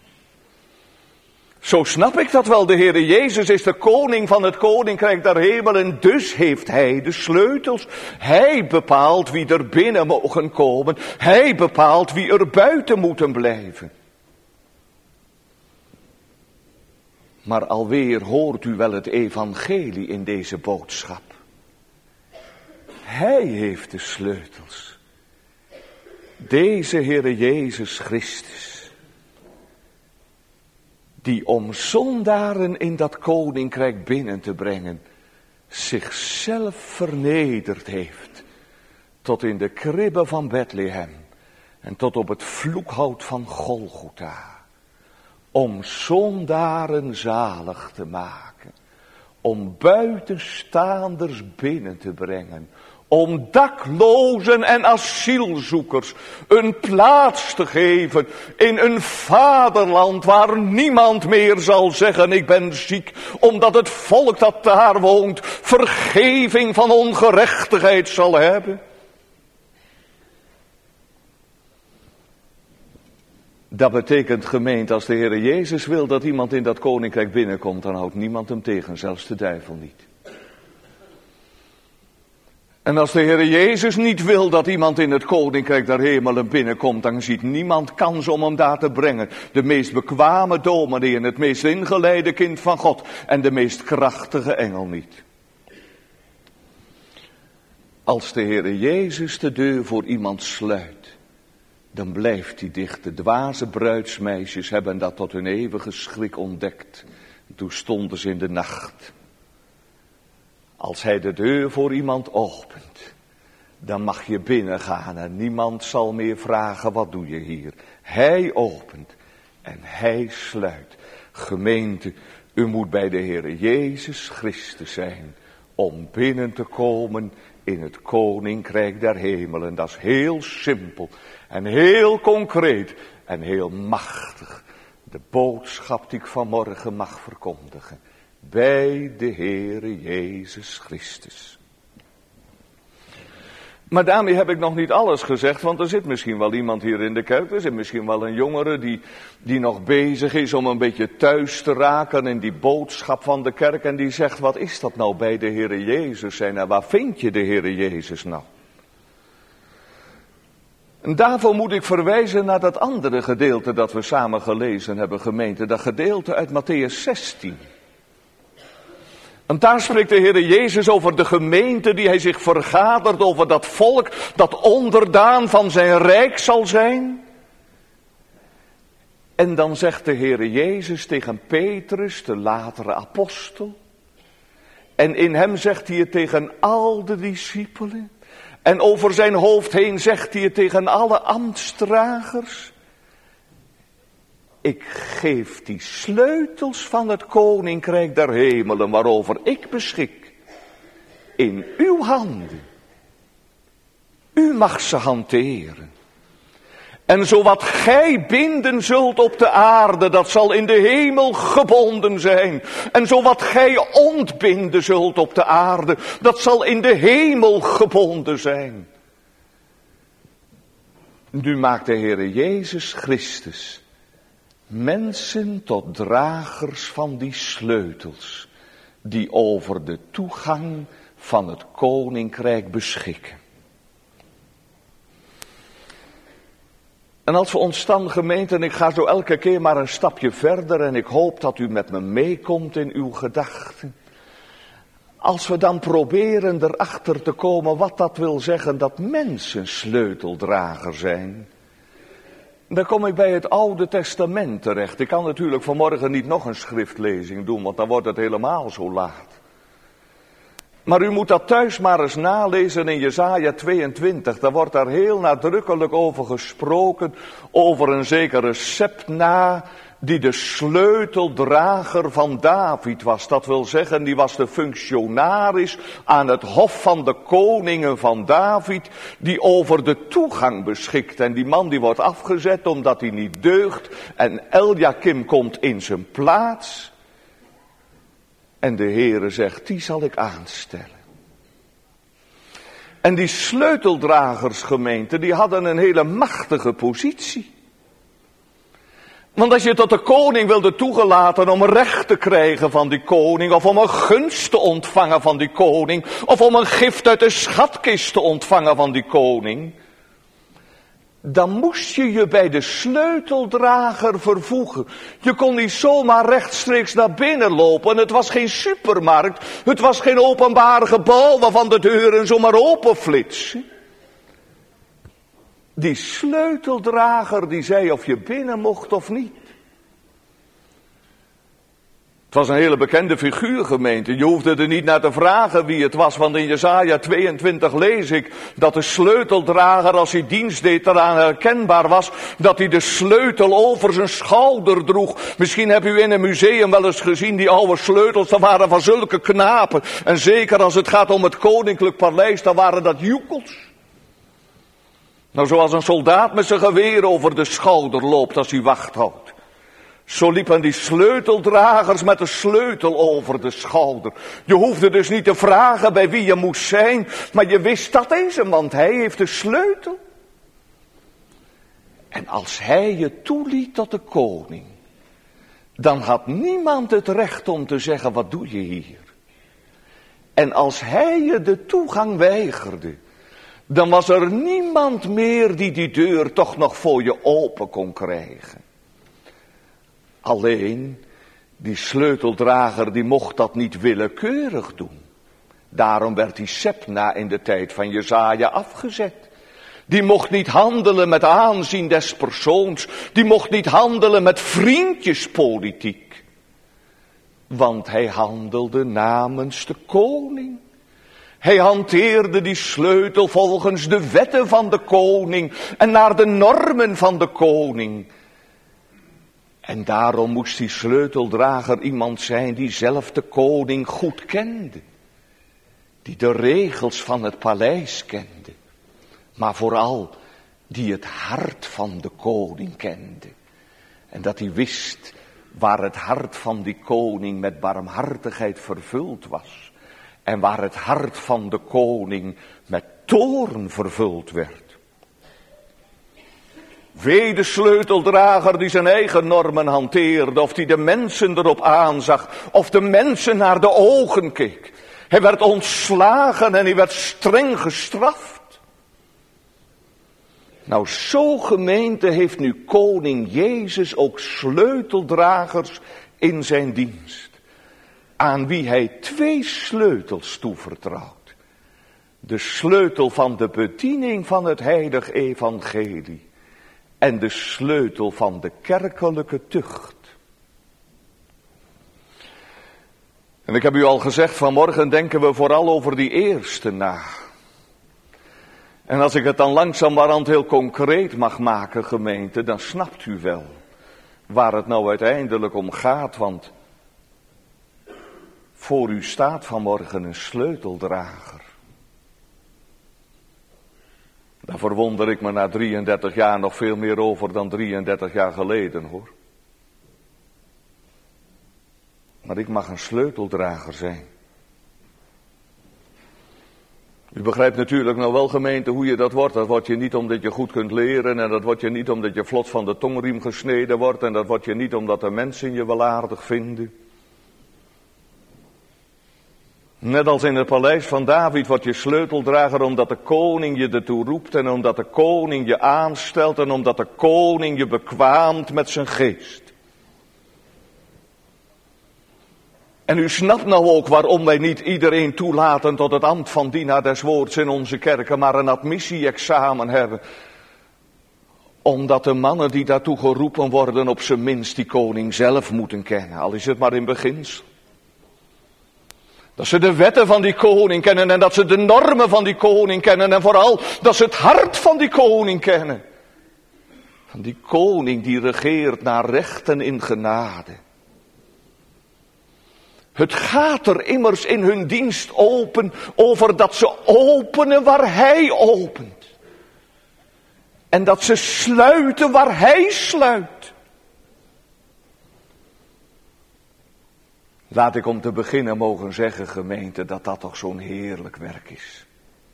Zo snap ik dat wel, de Heere Jezus is de koning van het koninkrijk der hemelen, dus heeft hij de sleutels. Hij bepaalt wie er binnen mogen komen, hij bepaalt wie er buiten moeten blijven. Maar alweer hoort u wel het evangelie in deze boodschap. Hij heeft de sleutels. Deze Heere Jezus Christus, die om zondaren in dat koninkrijk binnen te brengen, zichzelf vernederd heeft, tot in de kribbe van Bethlehem en tot op het vloekhout van Golgotha, om zondaren zalig te maken, om buitenstaanders binnen te brengen, om daklozen en asielzoekers een plaats te geven in een vaderland waar niemand meer zal zeggen ik ben ziek, omdat het volk dat daar woont vergeving van ongerechtigheid zal hebben. Dat betekent, gemeente, als de Heer Jezus wil dat iemand in dat koninkrijk binnenkomt, dan houdt niemand hem tegen, zelfs de duivel niet. En als de Heer Jezus niet wil dat iemand in het koninkrijk der hemelen binnenkomt, dan ziet niemand kans om hem daar te brengen. De meest bekwame dominee en het meest ingeleide kind van God en de meest krachtige engel niet. Als de Heer Jezus de deur voor iemand sluit, dan blijft hij dicht. De dwaze bruidsmeisjes hebben dat tot hun eeuwige schrik ontdekt. Toen stonden ze in de nacht. Als hij de deur voor iemand opent, dan mag je binnengaan en niemand zal meer vragen, wat doe je hier? Hij opent en hij sluit. Gemeente, u moet bij de Heer Jezus Christus zijn om binnen te komen in het koninkrijk der hemelen. Dat is heel simpel en heel concreet en heel machtig. De boodschap die ik vanmorgen mag verkondigen. Bij de Heere Jezus Christus. Maar daarmee heb ik nog niet alles gezegd, want er zit misschien wel iemand hier in de kerk, er zit misschien wel een jongere die, die nog bezig is om een beetje thuis te raken in die boodschap van de kerk en die zegt, wat is dat nou bij de Heere Jezus zijn en waar vind je de Heere Jezus nou? En daarvoor moet ik verwijzen naar dat andere gedeelte dat we samen gelezen hebben, gemeente, dat gedeelte uit Mattheüs zestien. En daar spreekt de Heer Jezus over de gemeente die hij zich vergadert, over dat volk dat onderdaan van zijn rijk zal zijn. En dan zegt de Heer Jezus tegen Petrus, de latere apostel. En in hem zegt hij het tegen al de discipelen. En over zijn hoofd heen zegt hij het tegen alle ambtsdragers. Ik geef die sleutels van het koninkrijk der hemelen waarover ik beschik in uw handen. U mag ze hanteren. En zo wat gij binden zult op de aarde, dat zal in de hemel gebonden zijn. En zo wat gij ontbinden zult op de aarde, dat zal in de hemel gebonden zijn. Nu maakt de Heer Jezus Christus mensen tot dragers van die sleutels, die over de toegang van het koninkrijk beschikken. En als we ons dan, gemeente, en ik ga zo elke keer maar een stapje verder en ik hoop dat u met me meekomt in uw gedachten. Als we dan proberen erachter te komen wat dat wil zeggen dat mensen sleuteldrager zijn. Dan kom ik bij het Oude Testament terecht. Ik kan natuurlijk vanmorgen niet nog een schriftlezing doen, want dan wordt het helemaal zo laat. Maar u moet dat thuis maar eens nalezen in Jesaja tweeëntwintig. Daar wordt daar heel nadrukkelijk over gesproken, over een zekere Sepna, die de sleuteldrager van David was. Dat wil zeggen, die was de functionaris aan het hof van de koningen van David, die over de toegang beschikt. En die man die wordt afgezet omdat hij niet deugt. En Eliakim komt in zijn plaats. En de Heere zegt, die zal ik aanstellen. En die sleuteldragersgemeente, die hadden een hele machtige positie. Want als je tot de koning wilde toegelaten om recht te krijgen van die koning, of om een gunst te ontvangen van die koning, of om een gift uit de schatkist te ontvangen van die koning, dan moest je je bij de sleuteldrager vervoegen. Je kon niet zomaar rechtstreeks naar binnen lopen. Het was geen supermarkt. Het was geen openbaar gebouw waarvan de deuren zomaar openflitsen. Die sleuteldrager die zei of je binnen mocht of niet. Het was een hele bekende figuur, gemeente. Je hoefde er niet naar te vragen wie het was, want in Jesaja tweeëntwintig lees ik dat de sleuteldrager, als hij dienst deed, eraan herkenbaar was dat hij de sleutel over zijn schouder droeg. Misschien heb u in een museum wel eens gezien die oude sleutels, dat waren van zulke knapen. En zeker als het gaat om het koninklijk paleis, dan waren dat joekels. Nou, zoals een soldaat met zijn geweer over de schouder loopt als hij wacht houdt. Zo liepen die sleuteldragers met de sleutel over de schouder. Je hoefde dus niet te vragen bij wie je moest zijn, maar je wist dat is hem, want hij heeft de sleutel. En als hij je toeliet tot de koning, dan had niemand het recht om te zeggen, wat doe je hier? En als hij je de toegang weigerde, dan was er niemand meer die die deur toch nog voor je open kon krijgen. Alleen, die sleuteldrager die mocht dat niet willekeurig doen. Daarom werd die Sebna in de tijd van Jesaja afgezet. Die mocht niet handelen met aanzien des persoons. Die mocht niet handelen met vriendjespolitiek. Want hij handelde namens de koning. Hij hanteerde die sleutel volgens de wetten van de koning en naar de normen van de koning. En daarom moest die sleuteldrager iemand zijn die zelf de koning goed kende. Die de regels van het paleis kende. Maar vooral die het hart van de koning kende. En dat hij wist waar het hart van die koning met barmhartigheid vervuld was. En waar het hart van de koning met toorn vervuld werd. Wee de sleuteldrager die zijn eigen normen hanteerde, of die de mensen erop aanzag, of de mensen naar de ogen keek. Hij werd ontslagen en hij werd streng gestraft. Nou, zo gemeente heeft nu koning Jezus ook sleuteldragers in zijn dienst. Aan wie hij twee sleutels toevertrouwt. De sleutel van de bediening van het heilig evangelie. En de sleutel van de kerkelijke tucht. En ik heb u al gezegd, vanmorgen denken we vooral over die eerste na. En als ik het dan langzamerhand heel concreet mag maken, gemeente, dan snapt u wel waar het nou uiteindelijk om gaat. Want voor u staat vanmorgen een sleuteldrager. Daar verwonder ik me na drieëndertig jaar nog veel meer over dan drieëndertig jaar geleden, hoor. Maar ik mag een sleuteldrager zijn. U begrijpt natuurlijk nou wel, gemeente, hoe je dat wordt. Dat word je niet omdat je goed kunt leren. En dat word je niet omdat je vlot van de tongriem gesneden wordt. En dat word je niet omdat de mensen je wel aardig vinden. Net als in het paleis van David word je sleuteldrager omdat de koning je ertoe roept. En omdat de koning je aanstelt. En omdat de koning je bekwaamt met zijn geest. En u snapt nou ook waarom wij niet iedereen toelaten tot het ambt van dienaar des woords in onze kerken, maar een admissie-examen hebben. Omdat de mannen die daartoe geroepen worden op zijn minst die koning zelf moeten kennen, al is het maar in beginsel. Dat ze de wetten van die koning kennen en dat ze de normen van die koning kennen en vooral dat ze het hart van die koning kennen. Van die koning die regeert naar recht en in genade. Het gaat er immers in hun dienst open over dat ze openen waar hij opent. En dat ze sluiten waar hij sluit. Laat ik om te beginnen mogen zeggen, gemeente, dat dat toch zo'n heerlijk werk is.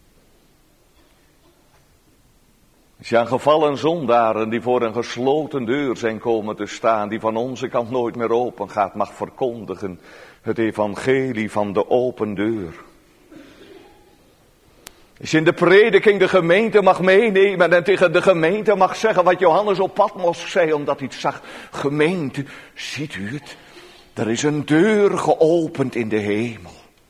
Als je aan gevallen zondaren die voor een gesloten deur zijn komen te staan, die van onze kant nooit meer open gaat, mag verkondigen. Het evangelie van de open deur. Als je in de prediking de gemeente mag meenemen en tegen de gemeente mag zeggen wat Johannes op Patmos zei, omdat hij het zag. Gemeente, ziet u het? Er is een deur geopend in de hemel.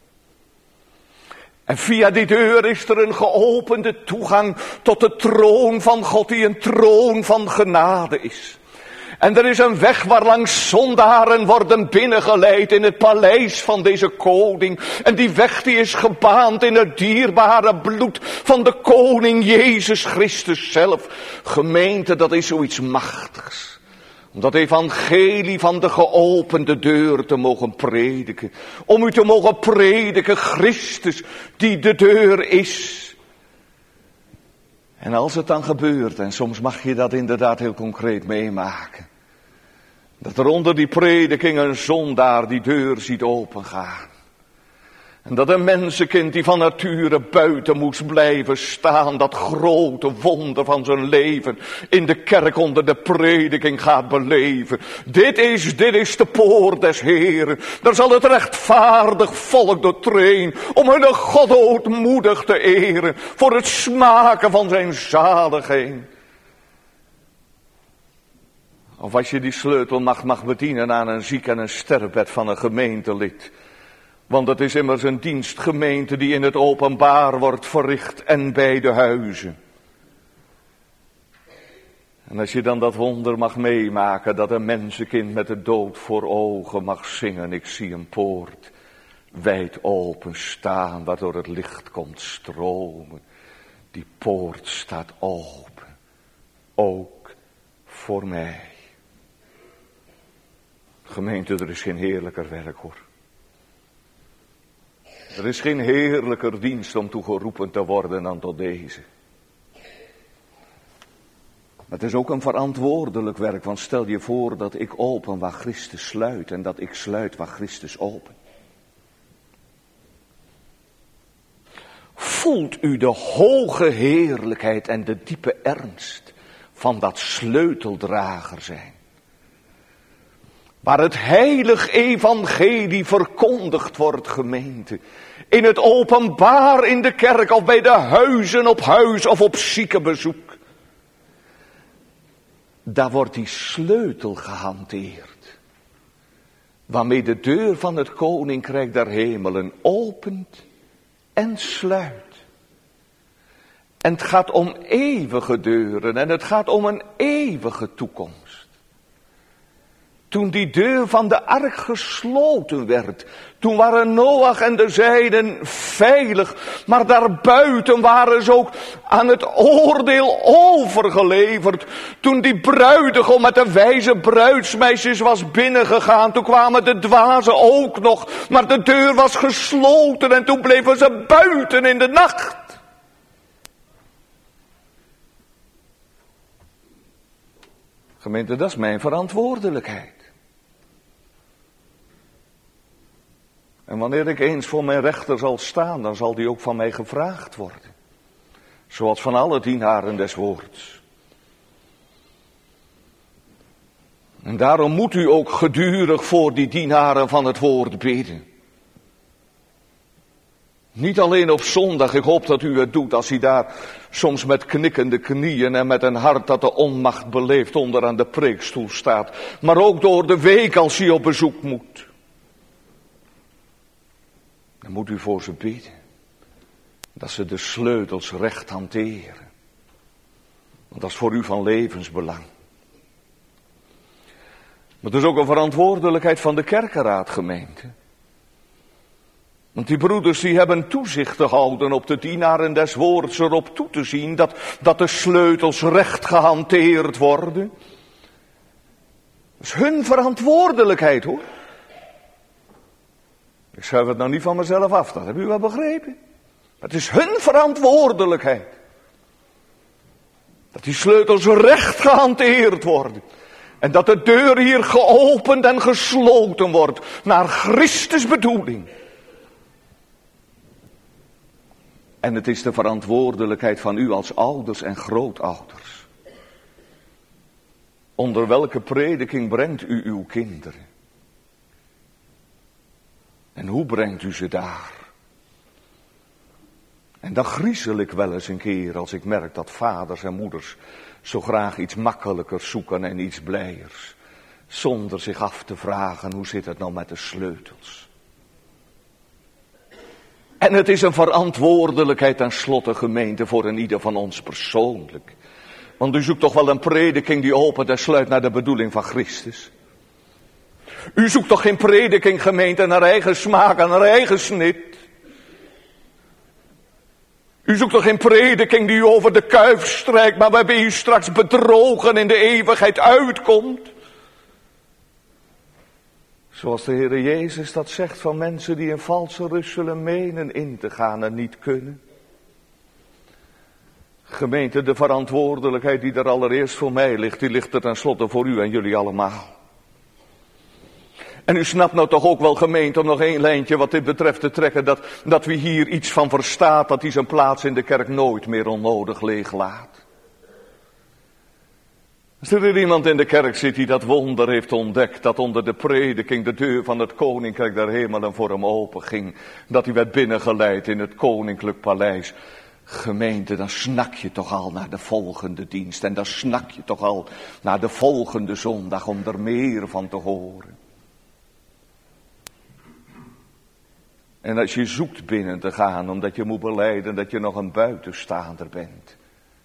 En via die deur is er een geopende toegang tot de troon van God die een troon van genade is. En er is een weg waarlangs zondaren worden binnengeleid in het paleis van deze koning. En die weg die is gebaand in het dierbare bloed van de koning Jezus Christus zelf. Gemeente, dat is zoiets machtigs. Om dat evangelie van de geopende deur te mogen prediken. Om u te mogen prediken, Christus die de deur is. En als het dan gebeurt, en soms mag je dat inderdaad heel concreet meemaken. Dat er onder die prediking een zondaar die deur ziet opengaan. En dat een mensenkind die van nature buiten moest blijven staan, dat grote wonder van zijn leven in de kerk onder de prediking gaat beleven. Dit is, dit is de poort des Heren. Daar zal het rechtvaardig volk doortreen om hun God ootmoedig te eren voor het smaken van zijn zaligheid. Of als je die sleutelmacht mag bedienen aan een ziek en een sterfbed van een gemeentelid. Want het is immers een dienstgemeente die in het openbaar wordt verricht en bij de huizen. En als je dan dat wonder mag meemaken dat een mensenkind met de dood voor ogen mag zingen. Ik zie een poort wijd open staan waardoor het licht komt stromen. Die poort staat open, ook voor mij. Gemeente, er is geen heerlijker werk hoor. Er is geen heerlijker dienst om toegeroepen te worden dan tot deze. Maar het is ook een verantwoordelijk werk, want stel je voor dat ik open waar Christus sluit en dat ik sluit waar Christus open. Voelt u de hoge heerlijkheid en de diepe ernst van dat sleuteldrager zijn? Waar het heilig evangelie verkondigd wordt, gemeente. In het openbaar in de kerk of bij de huizen op huis of op ziekenbezoek. Daar wordt die sleutel gehanteerd. Waarmee de deur van het koninkrijk der hemelen opent en sluit. En het gaat om eeuwige deuren en het gaat om een eeuwige toekomst. Toen die deur van de ark gesloten werd, toen waren Noach en de zijnen veilig, maar daarbuiten waren ze ook aan het oordeel overgeleverd. Toen die bruidegom met de wijze bruidsmeisjes was binnengegaan, toen kwamen de dwazen ook nog, maar de deur was gesloten en toen bleven ze buiten in de nacht. Gemeente, dat is mijn verantwoordelijkheid. En wanneer ik eens voor mijn rechter zal staan, dan zal die ook van mij gevraagd worden. Zoals van alle dienaren des woords. En daarom moet u ook gedurig voor die dienaren van het woord bidden. Niet alleen op zondag, ik hoop dat u het doet als u daar soms met knikkende knieën en met een hart dat de onmacht beleeft onder aan de preekstoel staat. Maar ook door de week als u op bezoek moet. Dan moet u voor ze bidden. Dat ze de sleutels recht hanteren. Want dat is voor u van levensbelang. Maar het is ook een verantwoordelijkheid van de kerkenraad, gemeente. Want die broeders die hebben toezicht te houden op de dienaren des woords, erop toe te zien dat, dat de sleutels recht gehanteerd worden. Dat is hun verantwoordelijkheid hoor. Ik schuif het nou niet van mezelf af, dat hebben u wel begrepen. Het is hun verantwoordelijkheid. Dat die sleutels recht gehanteerd worden. En dat de deur hier geopend en gesloten wordt naar Christus bedoeling. En het is de verantwoordelijkheid van u als ouders en grootouders. Onder welke prediking brengt u uw kinderen? En hoe brengt u ze daar? En dan griezel ik wel eens een keer als ik merk dat vaders en moeders zo graag iets makkelijker zoeken en iets blijers. Zonder zich af te vragen, hoe zit het nou met de sleutels? En het is een verantwoordelijkheid ten slotte, gemeente, voor een ieder van ons persoonlijk. Want u zoekt toch wel een prediking die opent en sluit naar de bedoeling van Christus. U zoekt toch geen prediking, gemeente, naar eigen smaak en naar eigen snit. U zoekt toch geen prediking die u over de kuif strijkt, maar waarbij u straks bedrogen in de eeuwigheid uitkomt. Zoals de Heere Jezus dat zegt van mensen die in valse rust zullen menen in te gaan en niet kunnen. Gemeente, de verantwoordelijkheid die er allereerst voor mij ligt, die ligt er tenslotte voor u en jullie allemaal. En u snapt nou toch ook wel, gemeente, om nog één lijntje wat dit betreft te trekken, dat, dat wie hier iets van verstaat, dat hij zijn plaats in de kerk nooit meer onnodig leeg laat. Als er iemand in de kerk zit die dat wonder heeft ontdekt, dat onder de prediking de deur van het koninkrijk der hemelen voor hem open ging, dat hij werd binnengeleid in het koninklijk paleis. Gemeente, dan snak je toch al naar de volgende dienst en dan snak je toch al naar de volgende zondag om er meer van te horen. En als je zoekt binnen te gaan, omdat je moet belijden dat je nog een buitenstaander bent,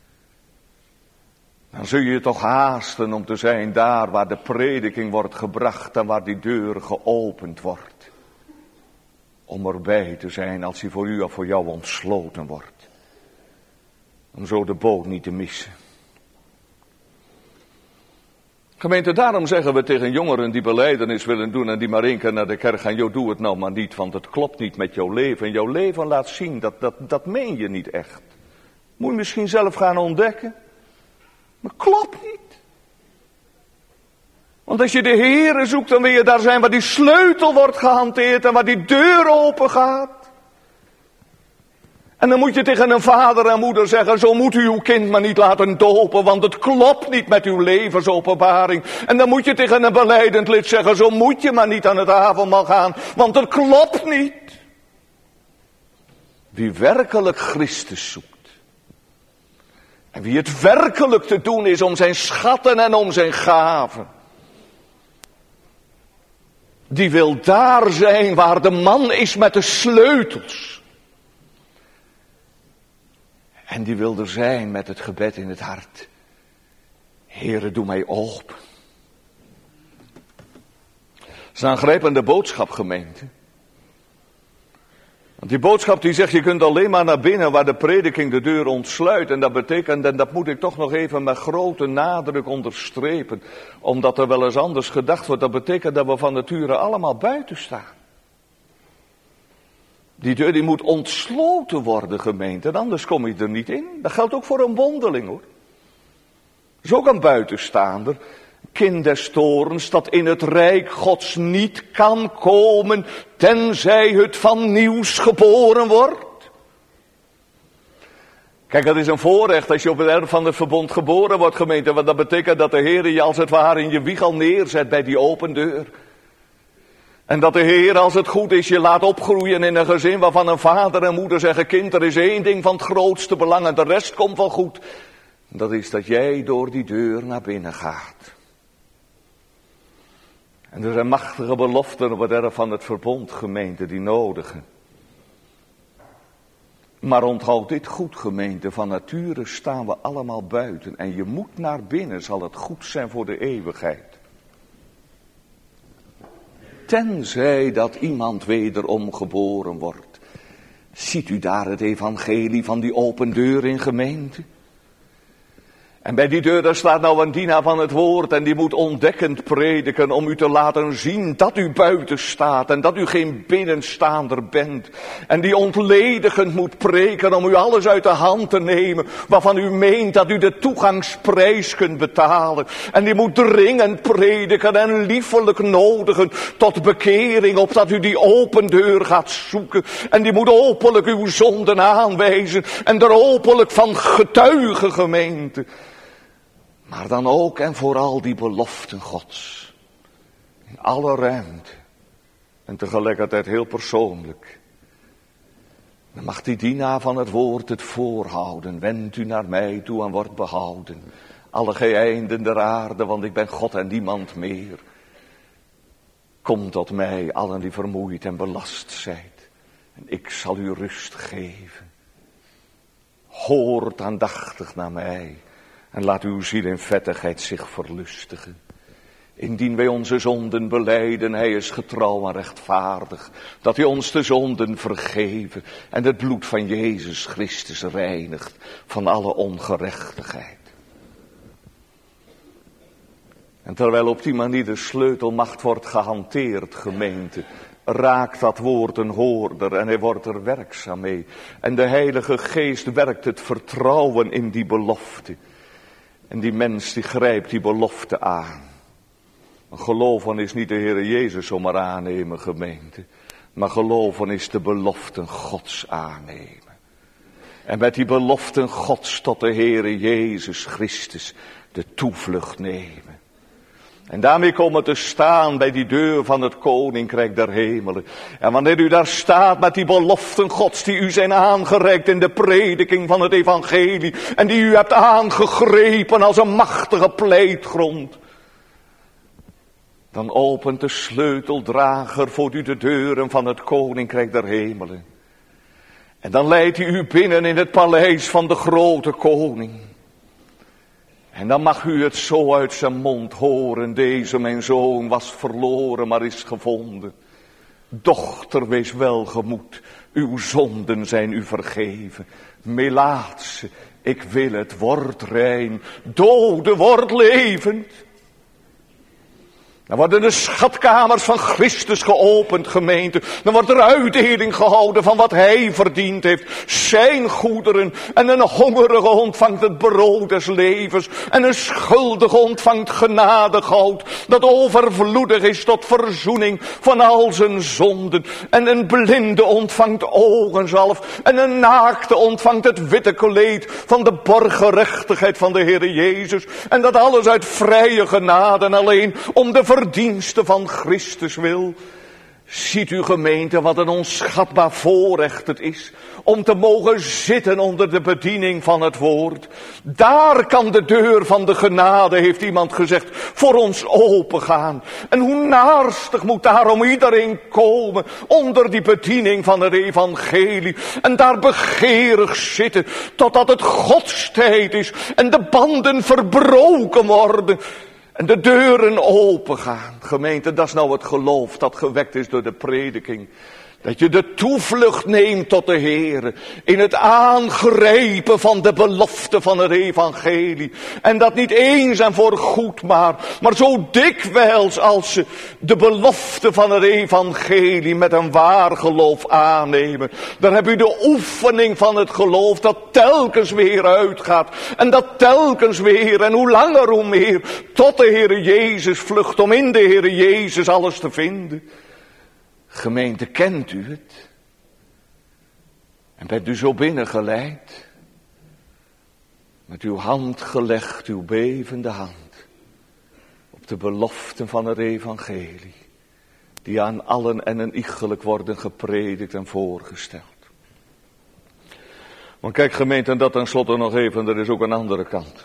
dan zul je je toch haasten om te zijn daar waar de prediking wordt gebracht en waar die deur geopend wordt. Om erbij te zijn als die voor u of voor jou ontsloten wordt. Om zo de boot niet te missen. Gemeente, daarom zeggen we tegen jongeren die belijdenis willen doen en die maar één keer naar de kerk gaan, joh, doe het nou maar niet, want het klopt niet met jouw leven. Jouw leven laat zien, dat, dat, dat meen je niet echt. Moet je misschien zelf gaan ontdekken. Maar klopt niet. Want als je de Heere zoekt, dan wil je daar zijn waar die sleutel wordt gehanteerd en waar die deur open gaat. En dan moet je tegen een vader en moeder zeggen, zo moet u uw kind maar niet laten dopen, want het klopt niet met uw levensopenbaring. En dan moet je tegen een belijdend lid zeggen, zo moet je maar niet aan het avondmaal gaan, want het klopt niet. Wie werkelijk Christus zoekt, en wie het werkelijk te doen is om zijn schatten en om zijn gaven, die wil daar zijn waar de man is met de sleutels. En die wil er zijn met het gebed in het hart. Heere, doe mij open. Het is een aangrijpende boodschap, gemeente. Want die boodschap die zegt, je kunt alleen maar naar binnen waar de prediking de deur ontsluit. En dat betekent, en dat moet ik toch nog even met grote nadruk onderstrepen, omdat er wel eens anders gedacht wordt, dat betekent dat we van nature allemaal buiten staan. Die deur die moet ontsloten worden, gemeente, anders kom je er niet in. Dat geldt ook voor een bondeling, hoor. Dat is ook een buitenstaander. Kind des torens, dat in het rijk Gods niet kan komen, tenzij het van nieuws geboren wordt. Kijk, dat is een voorrecht als je op het erf van het verbond geboren wordt, gemeente. Want dat betekent dat de Heer je als het ware in je wieg al neerzet bij die open deur. En dat de Heer, als het goed is, je laat opgroeien in een gezin waarvan een vader en moeder zeggen, kind, er is één ding van het grootste belang en de rest komt wel goed. Dat is dat jij door die deur naar binnen gaat. En er zijn machtige beloften op het erf van het verbond, gemeente, die nodigen. Maar onthoud dit goed, gemeente, van nature staan we allemaal buiten. En je moet naar binnen, zal het goed zijn voor de eeuwigheid. Tenzij dat iemand wederom geboren wordt. Ziet u daar het evangelie van die open deur in, gemeente? En bij die deur daar staat nou een dienaar van het woord en die moet ontdekkend prediken om u te laten zien dat u buiten staat en dat u geen binnenstaander bent. En die ontledigend moet preken om u alles uit de hand te nemen waarvan u meent dat u de toegangsprijs kunt betalen. En die moet dringend prediken en liefelijk nodigen tot bekering opdat u die open deur gaat zoeken. En die moet openlijk uw zonden aanwijzen en er openlijk van getuigen, gemeente. Maar dan ook en vooral die beloften Gods. In alle ruimte. En tegelijkertijd heel persoonlijk. Dan mag die dienaar van het woord het voorhouden. Wend u naar mij toe en wordt behouden. Alle gij einden der aarde, want ik ben God en niemand meer. Kom tot mij, allen die vermoeid en belast zijt. En ik zal u rust geven. Hoort aandachtig naar mij. En laat uw ziel in vettigheid zich verlustigen. Indien wij onze zonden belijden, hij is getrouw en rechtvaardig, dat hij ons de zonden vergeven en het bloed van Jezus Christus reinigt van alle ongerechtigheid. En terwijl op die manier de sleutelmacht wordt gehanteerd, gemeente, raakt dat woord een hoorder en hij wordt er werkzaam mee. En de Heilige Geest werkt het vertrouwen in die belofte. En die mens die grijpt die belofte aan. Geloven is niet de Heere Jezus zomaar aannemen, gemeente. Maar geloven is de beloften Gods aannemen. En met die beloften Gods tot de Heere Jezus Christus de toevlucht nemen. En daarmee komen te staan bij die deur van het Koninkrijk der Hemelen. En wanneer u daar staat met die beloften Gods die u zijn aangereikt in de prediking van het evangelie. En die u hebt aangegrepen als een machtige pleitgrond. Dan opent de sleuteldrager voor u de deuren van het Koninkrijk der Hemelen. En dan leidt hij u binnen in het paleis van de grote koning. En dan mag u het zo uit zijn mond horen, deze mijn zoon was verloren, maar is gevonden. Dochter, wees welgemoed, uw zonden zijn u vergeven. Melaatse, ik wil het, word rein, dode, word levend. Dan worden de schatkamers van Christus geopend, gemeente. Dan wordt er uitdeling gehouden van wat hij verdiend heeft. Zijn goederen. En een hongerige ontvangt het brood des levens. En een schuldige ontvangt genadegoud. Dat overvloedig is tot verzoening van al zijn zonden. En een blinde ontvangt ogenzalf. En een naakte ontvangt het witte kleed van de borgerechtigheid van de Heere Jezus. En dat alles uit vrije genade en alleen om de verdiensten van Christus wil. Ziet u, gemeente, wat een onschatbaar voorrecht het is om te mogen zitten onder de bediening van het woord. Daar kan de deur van de genade, heeft iemand gezegd, voor ons opengaan. En hoe naarstig moet daarom iedereen komen onder die bediening van het evangelie. En daar begeerig zitten totdat het Godstijd is en de banden verbroken worden. En de deuren opengaan. Gemeente, dat is nou het geloof dat gewekt is door de prediking. Dat je de toevlucht neemt tot de Heere. In het aangrijpen van de belofte van het evangelie. En dat niet eens en voor goed maar. Maar zo dikwijls als ze de belofte van het evangelie met een waar geloof aannemen. Dan heb u de oefening van het geloof dat telkens weer uitgaat. En dat telkens weer en hoe langer hoe meer tot de Heere Jezus vlucht. Om in de Heere Jezus alles te vinden. Gemeente, kent u het? En bent u zo binnengeleid? Met uw hand gelegd, uw bevende hand. Op de beloften van het evangelie. Die aan allen en een iegelijk worden gepredikt en voorgesteld. Maar kijk, gemeente, en dat tenslotte nog even, er is ook een andere kant.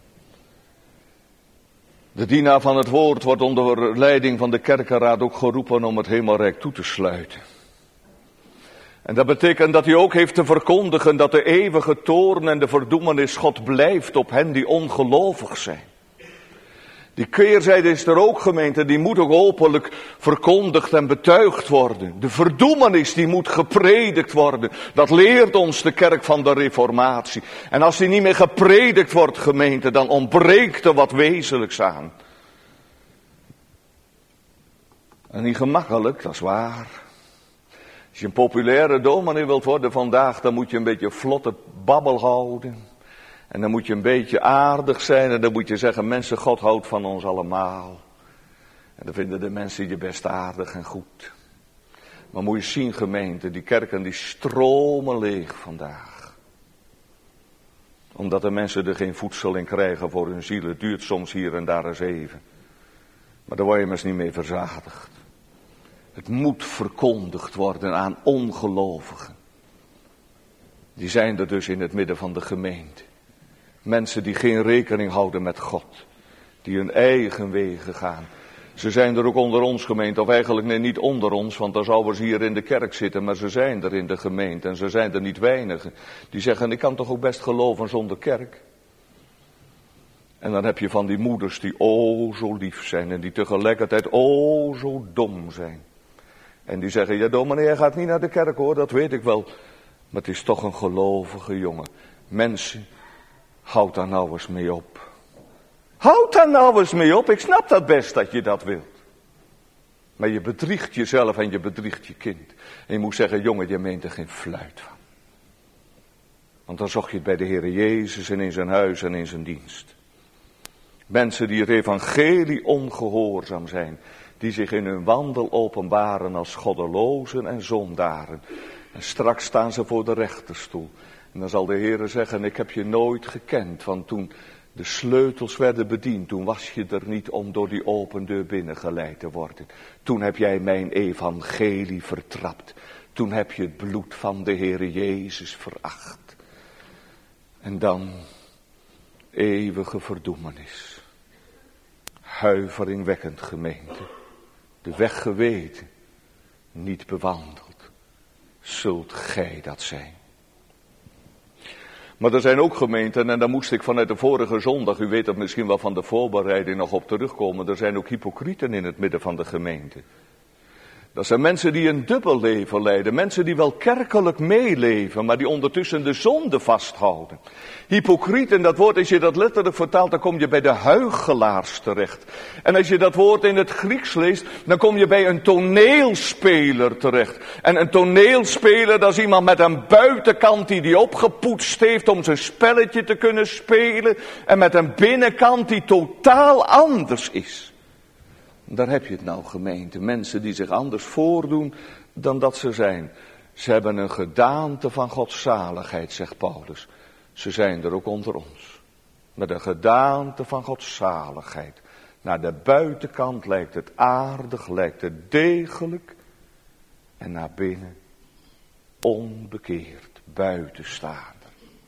De dienaar van het woord wordt onder leiding van de kerkenraad ook geroepen om het hemelrijk toe te sluiten. En dat betekent dat hij ook heeft te verkondigen dat de eeuwige toorn en de verdoemenis God blijft op hen die ongelovig zijn. Die keerzijde is er ook, gemeente, die moet ook openlijk verkondigd en betuigd worden. De verdoemenis die moet gepredikt worden. Dat leert ons de kerk van de reformatie. En als die niet meer gepredikt wordt, gemeente, dan ontbreekt er wat wezenlijks aan. En niet gemakkelijk, dat is waar. Als je een populaire dominee wilt worden vandaag, dan moet je een beetje vlotte babbel houden. En dan moet je een beetje aardig zijn en dan moet je zeggen, mensen, God houdt van ons allemaal. En dan vinden de mensen je best aardig en goed. Maar moet je zien, gemeente, die kerken die stromen leeg vandaag. Omdat de mensen er geen voedsel in krijgen voor hun ziel. Het duurt soms hier en daar eens even. Maar daar word je maar eens niet mee verzadigd. Het moet verkondigd worden aan ongelovigen. Die zijn er dus in het midden van de gemeente. Mensen die geen rekening houden met God. Die hun eigen wegen gaan. Ze zijn er ook onder ons, gemeente. Of eigenlijk nee, niet onder ons. Want dan zouden ze hier in de kerk zitten. Maar ze zijn er in de gemeente. En ze zijn er niet weinigen. Die zeggen, ik kan toch ook best geloven zonder kerk. En dan heb je van die moeders die oh zo lief zijn en die tegelijkertijd oh zo dom zijn. En die zeggen, ja dominee, hij gaat niet naar de kerk hoor, dat weet ik wel. Maar het is toch een gelovige jongen. Mensen, houd daar nou eens mee op. Houd daar nou eens mee op, ik snap dat best dat je dat wilt. Maar je bedriegt jezelf en je bedriegt je kind. En je moet zeggen, jongen, je meent er geen fluit van. Want dan zocht je het bij de Heere Jezus en in zijn huis en in zijn dienst. Mensen die het evangelie ongehoorzaam zijn. Die zich in hun wandel openbaren als goddelozen en zondaren. En straks staan ze voor de rechterstoel. En dan zal de Heere zeggen, ik heb je nooit gekend. Want toen de sleutels werden bediend, toen was je er niet om door die open deur binnengeleid te worden. Toen heb jij mijn evangelie vertrapt. Toen heb je het bloed van de Heere Jezus veracht. En dan eeuwige verdoemenis. Huiveringwekkend gemeente. De weg geweten, niet bewandeld. Zult gij dat zijn. Maar er zijn ook gemeenten, en daar moest ik vanuit de vorige zondag, u weet dat misschien wel van de voorbereiding nog op terugkomen. Er zijn ook hypocrieten in het midden van de gemeente. Dat zijn mensen die een dubbel leven leiden. Mensen die wel kerkelijk meeleven, maar die ondertussen de zonde vasthouden. Hypocrieten, dat woord, als je dat letterlijk vertaalt, dan kom je bij de huichelaars terecht. En als je dat woord in het Grieks leest, dan kom je bij een toneelspeler terecht. En een toneelspeler, dat is iemand met een buitenkant die die opgepoetst heeft om zijn spelletje te kunnen spelen. En met een binnenkant die totaal anders is. Daar heb je het nou, gemeente. Mensen die zich anders voordoen dan dat ze zijn. Ze hebben een gedaante van godzaligheid, zegt Paulus. Ze zijn er ook onder ons. Met een gedaante van godzaligheid. Naar de buitenkant lijkt het aardig, lijkt het degelijk. En naar binnen onbekeerd, buitenstaander.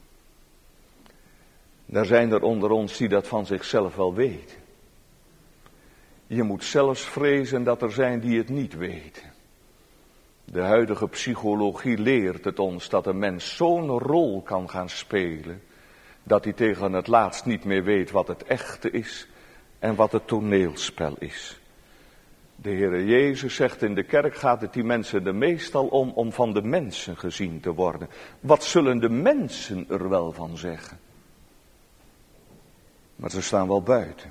Daar zijn er onder ons die dat van zichzelf wel weten. Je moet zelfs vrezen dat er zijn die het niet weten. De huidige psychologie leert het ons dat een mens zo'n rol kan gaan spelen, dat hij tegen het laatst niet meer weet wat het echte is en wat het toneelspel is. De Heere Jezus zegt, in de kerk gaat het die mensen er meestal om om van de mensen gezien te worden. Wat zullen de mensen er wel van zeggen? Maar ze staan wel buiten.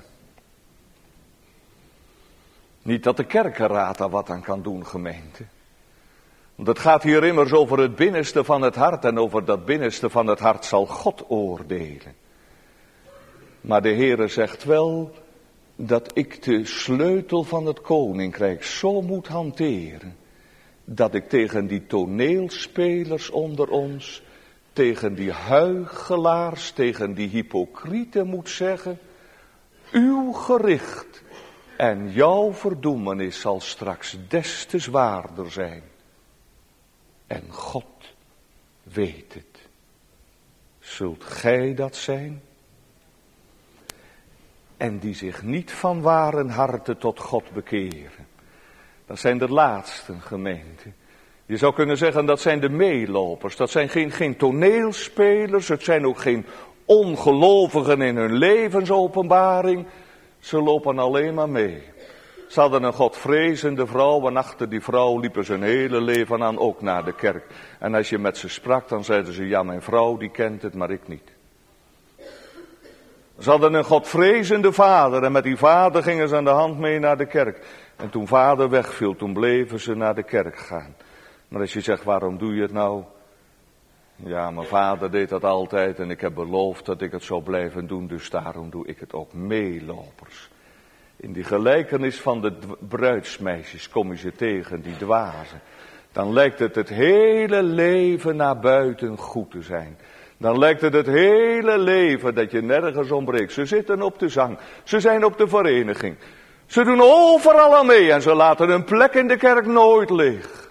Niet dat de kerkenraad daar wat aan kan doen, gemeente. Want het gaat hier immers over het binnenste van het hart. En over dat binnenste van het hart zal God oordelen. Maar de Heere zegt wel dat ik de sleutel van het koninkrijk zo moet hanteren. Dat ik tegen die toneelspelers onder ons, tegen die huichelaars, tegen die hypocrieten moet zeggen. Uw gericht en jouw verdoemenis zal straks des te zwaarder zijn. En God weet het. Zult gij dat zijn? En die zich niet van ware harte tot God bekeren. Dat zijn de laatsten, gemeente. Je zou kunnen zeggen, dat zijn de meelopers. Dat zijn geen, geen toneelspelers. Het zijn ook geen ongelovigen in hun levensopenbaring. Ze lopen alleen maar mee. Ze hadden een godvrezende vrouw en achter die vrouw liepen ze hun hele leven aan ook naar de kerk. En als je met ze sprak, dan zeiden ze, ja, mijn vrouw die kent het, maar ik niet. Ze hadden een godvrezende vader en met die vader gingen ze aan de hand mee naar de kerk. En toen vader wegviel, toen bleven ze naar de kerk gaan. Maar als je zegt, waarom doe je het nou? Ja, mijn vader deed dat altijd en ik heb beloofd dat ik het zou blijven doen, dus daarom doe ik het ook. Meelopers. In die gelijkenis van de bruidsmeisjes kom je ze tegen, die dwazen. Dan lijkt het het hele leven naar buiten goed te zijn. Dan lijkt het het hele leven dat je nergens ontbreekt. Ze zitten op de zang, ze zijn op de vereniging. Ze doen overal aan mee en ze laten hun plek in de kerk nooit leeg.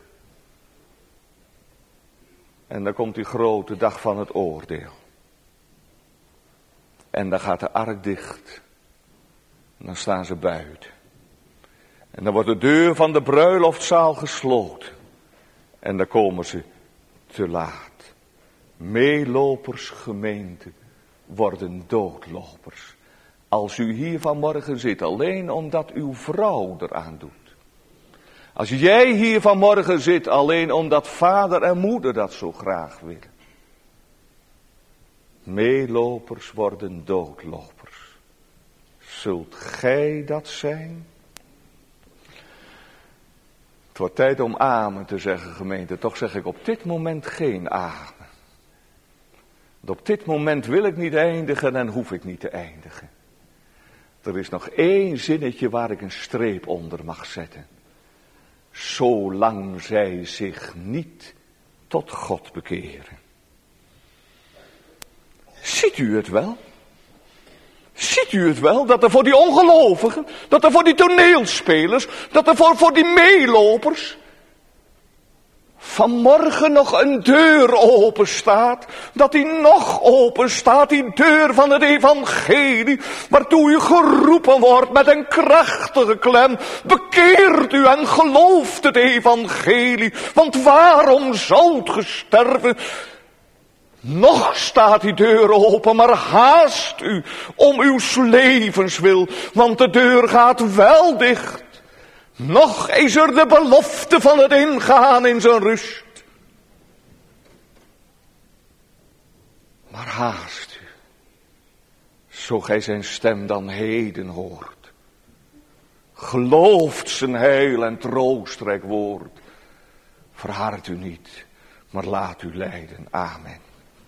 En dan komt die grote dag van het oordeel. En dan gaat de ark dicht. En dan staan ze buiten. En dan wordt de deur van de bruiloftzaal gesloten. En dan komen ze te laat. Meelopers, gemeente, worden doodlopers. Als u hier vanmorgen zit, alleen omdat uw vrouw eraan doet. Als jij hier vanmorgen zit, alleen omdat vader en moeder dat zo graag willen. Meelopers worden doodlopers. Zult gij dat zijn? Het wordt tijd om amen te zeggen, gemeente. Toch zeg ik op dit moment geen amen. Want op dit moment wil ik niet eindigen en hoef ik niet te eindigen. Er is nog één zinnetje waar ik een streep onder mag zetten. Zolang zij zich niet tot God bekeren. Ziet u het wel? Ziet u het wel? Dat er voor die ongelovigen, dat er voor die toneelspelers, dat er voor, voor die meelopers vanmorgen nog een deur open staat, dat die nog open staat, die deur van het evangelie, waartoe u geroepen wordt met een krachtige klem. Bekeert u en gelooft het evangelie, want waarom zult ge sterven? Nog staat die deur open, maar haast u om uw levenswil, want de deur gaat wel dicht. Nog is er de belofte van het ingaan in zijn rust. Maar haast u, zo gij zijn stem dan heden hoort. Gelooft zijn heil en troostrijk woord. Verhard u niet, maar laat u leiden. Amen.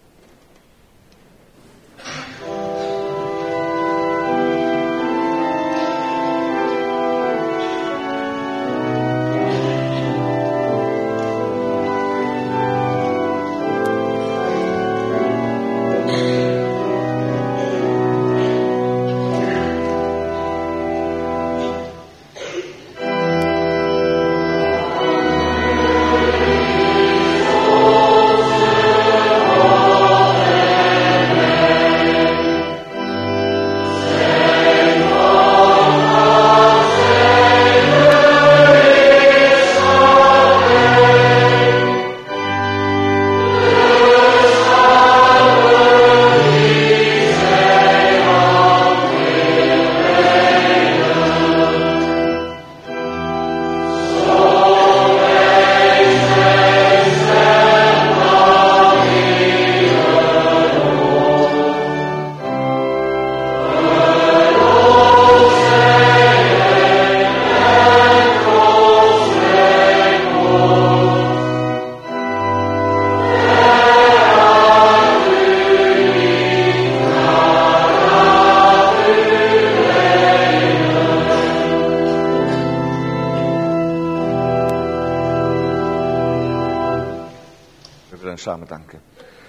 Samen danken.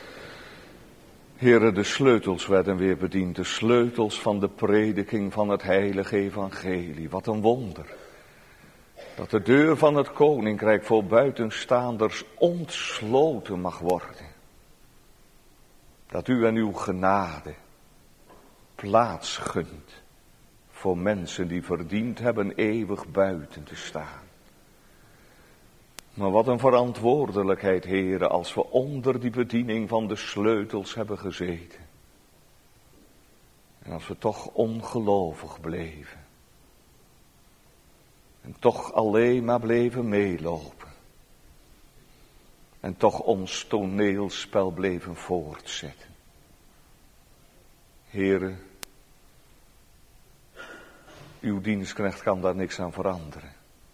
Heere, de sleutels werden weer bediend, de sleutels van de prediking van het heilige evangelie. Wat een wonder. Dat de deur van het koninkrijk voor buitenstaanders ontsloten mag worden. Dat u en uw genade plaats gunt voor mensen die verdiend hebben eeuwig buiten te staan. Maar wat een verantwoordelijkheid, Heere, als we onder die bediening van de sleutels hebben gezeten. En als we toch ongelovig bleven. En toch alleen maar bleven meelopen. En toch ons toneelspel bleven voortzetten. Heere, uw dienstknecht kan daar niks aan veranderen.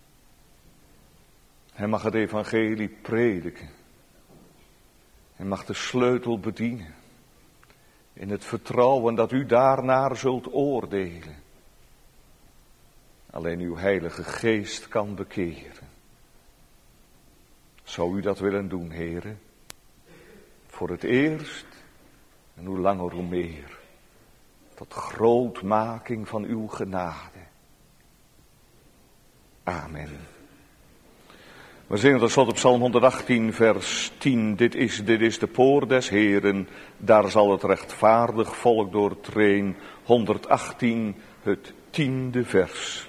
Hij mag het evangelie prediken. Hij mag de sleutel bedienen. In het vertrouwen dat u daarnaar zult oordelen. Alleen uw heilige geest kan bekeren. Zou u dat willen doen, Heere? Voor het eerst en hoe langer hoe meer. Tot grootmaking van uw genade. Amen. We zingen tot slot op Psalm honderdachttien, vers tien. Dit is, dit is de poort des Heeren, daar zal het rechtvaardig volk doortreen. honderdachttien, het tiende vers.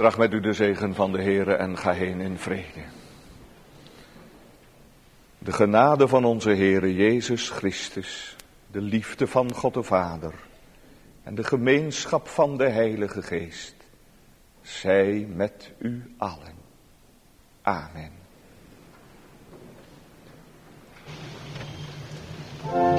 Draag met u de zegen van de Heere en ga heen in vrede. De genade van onze Heere Jezus Christus, de liefde van God de Vader en de gemeenschap van de Heilige Geest, zij met u allen. Amen.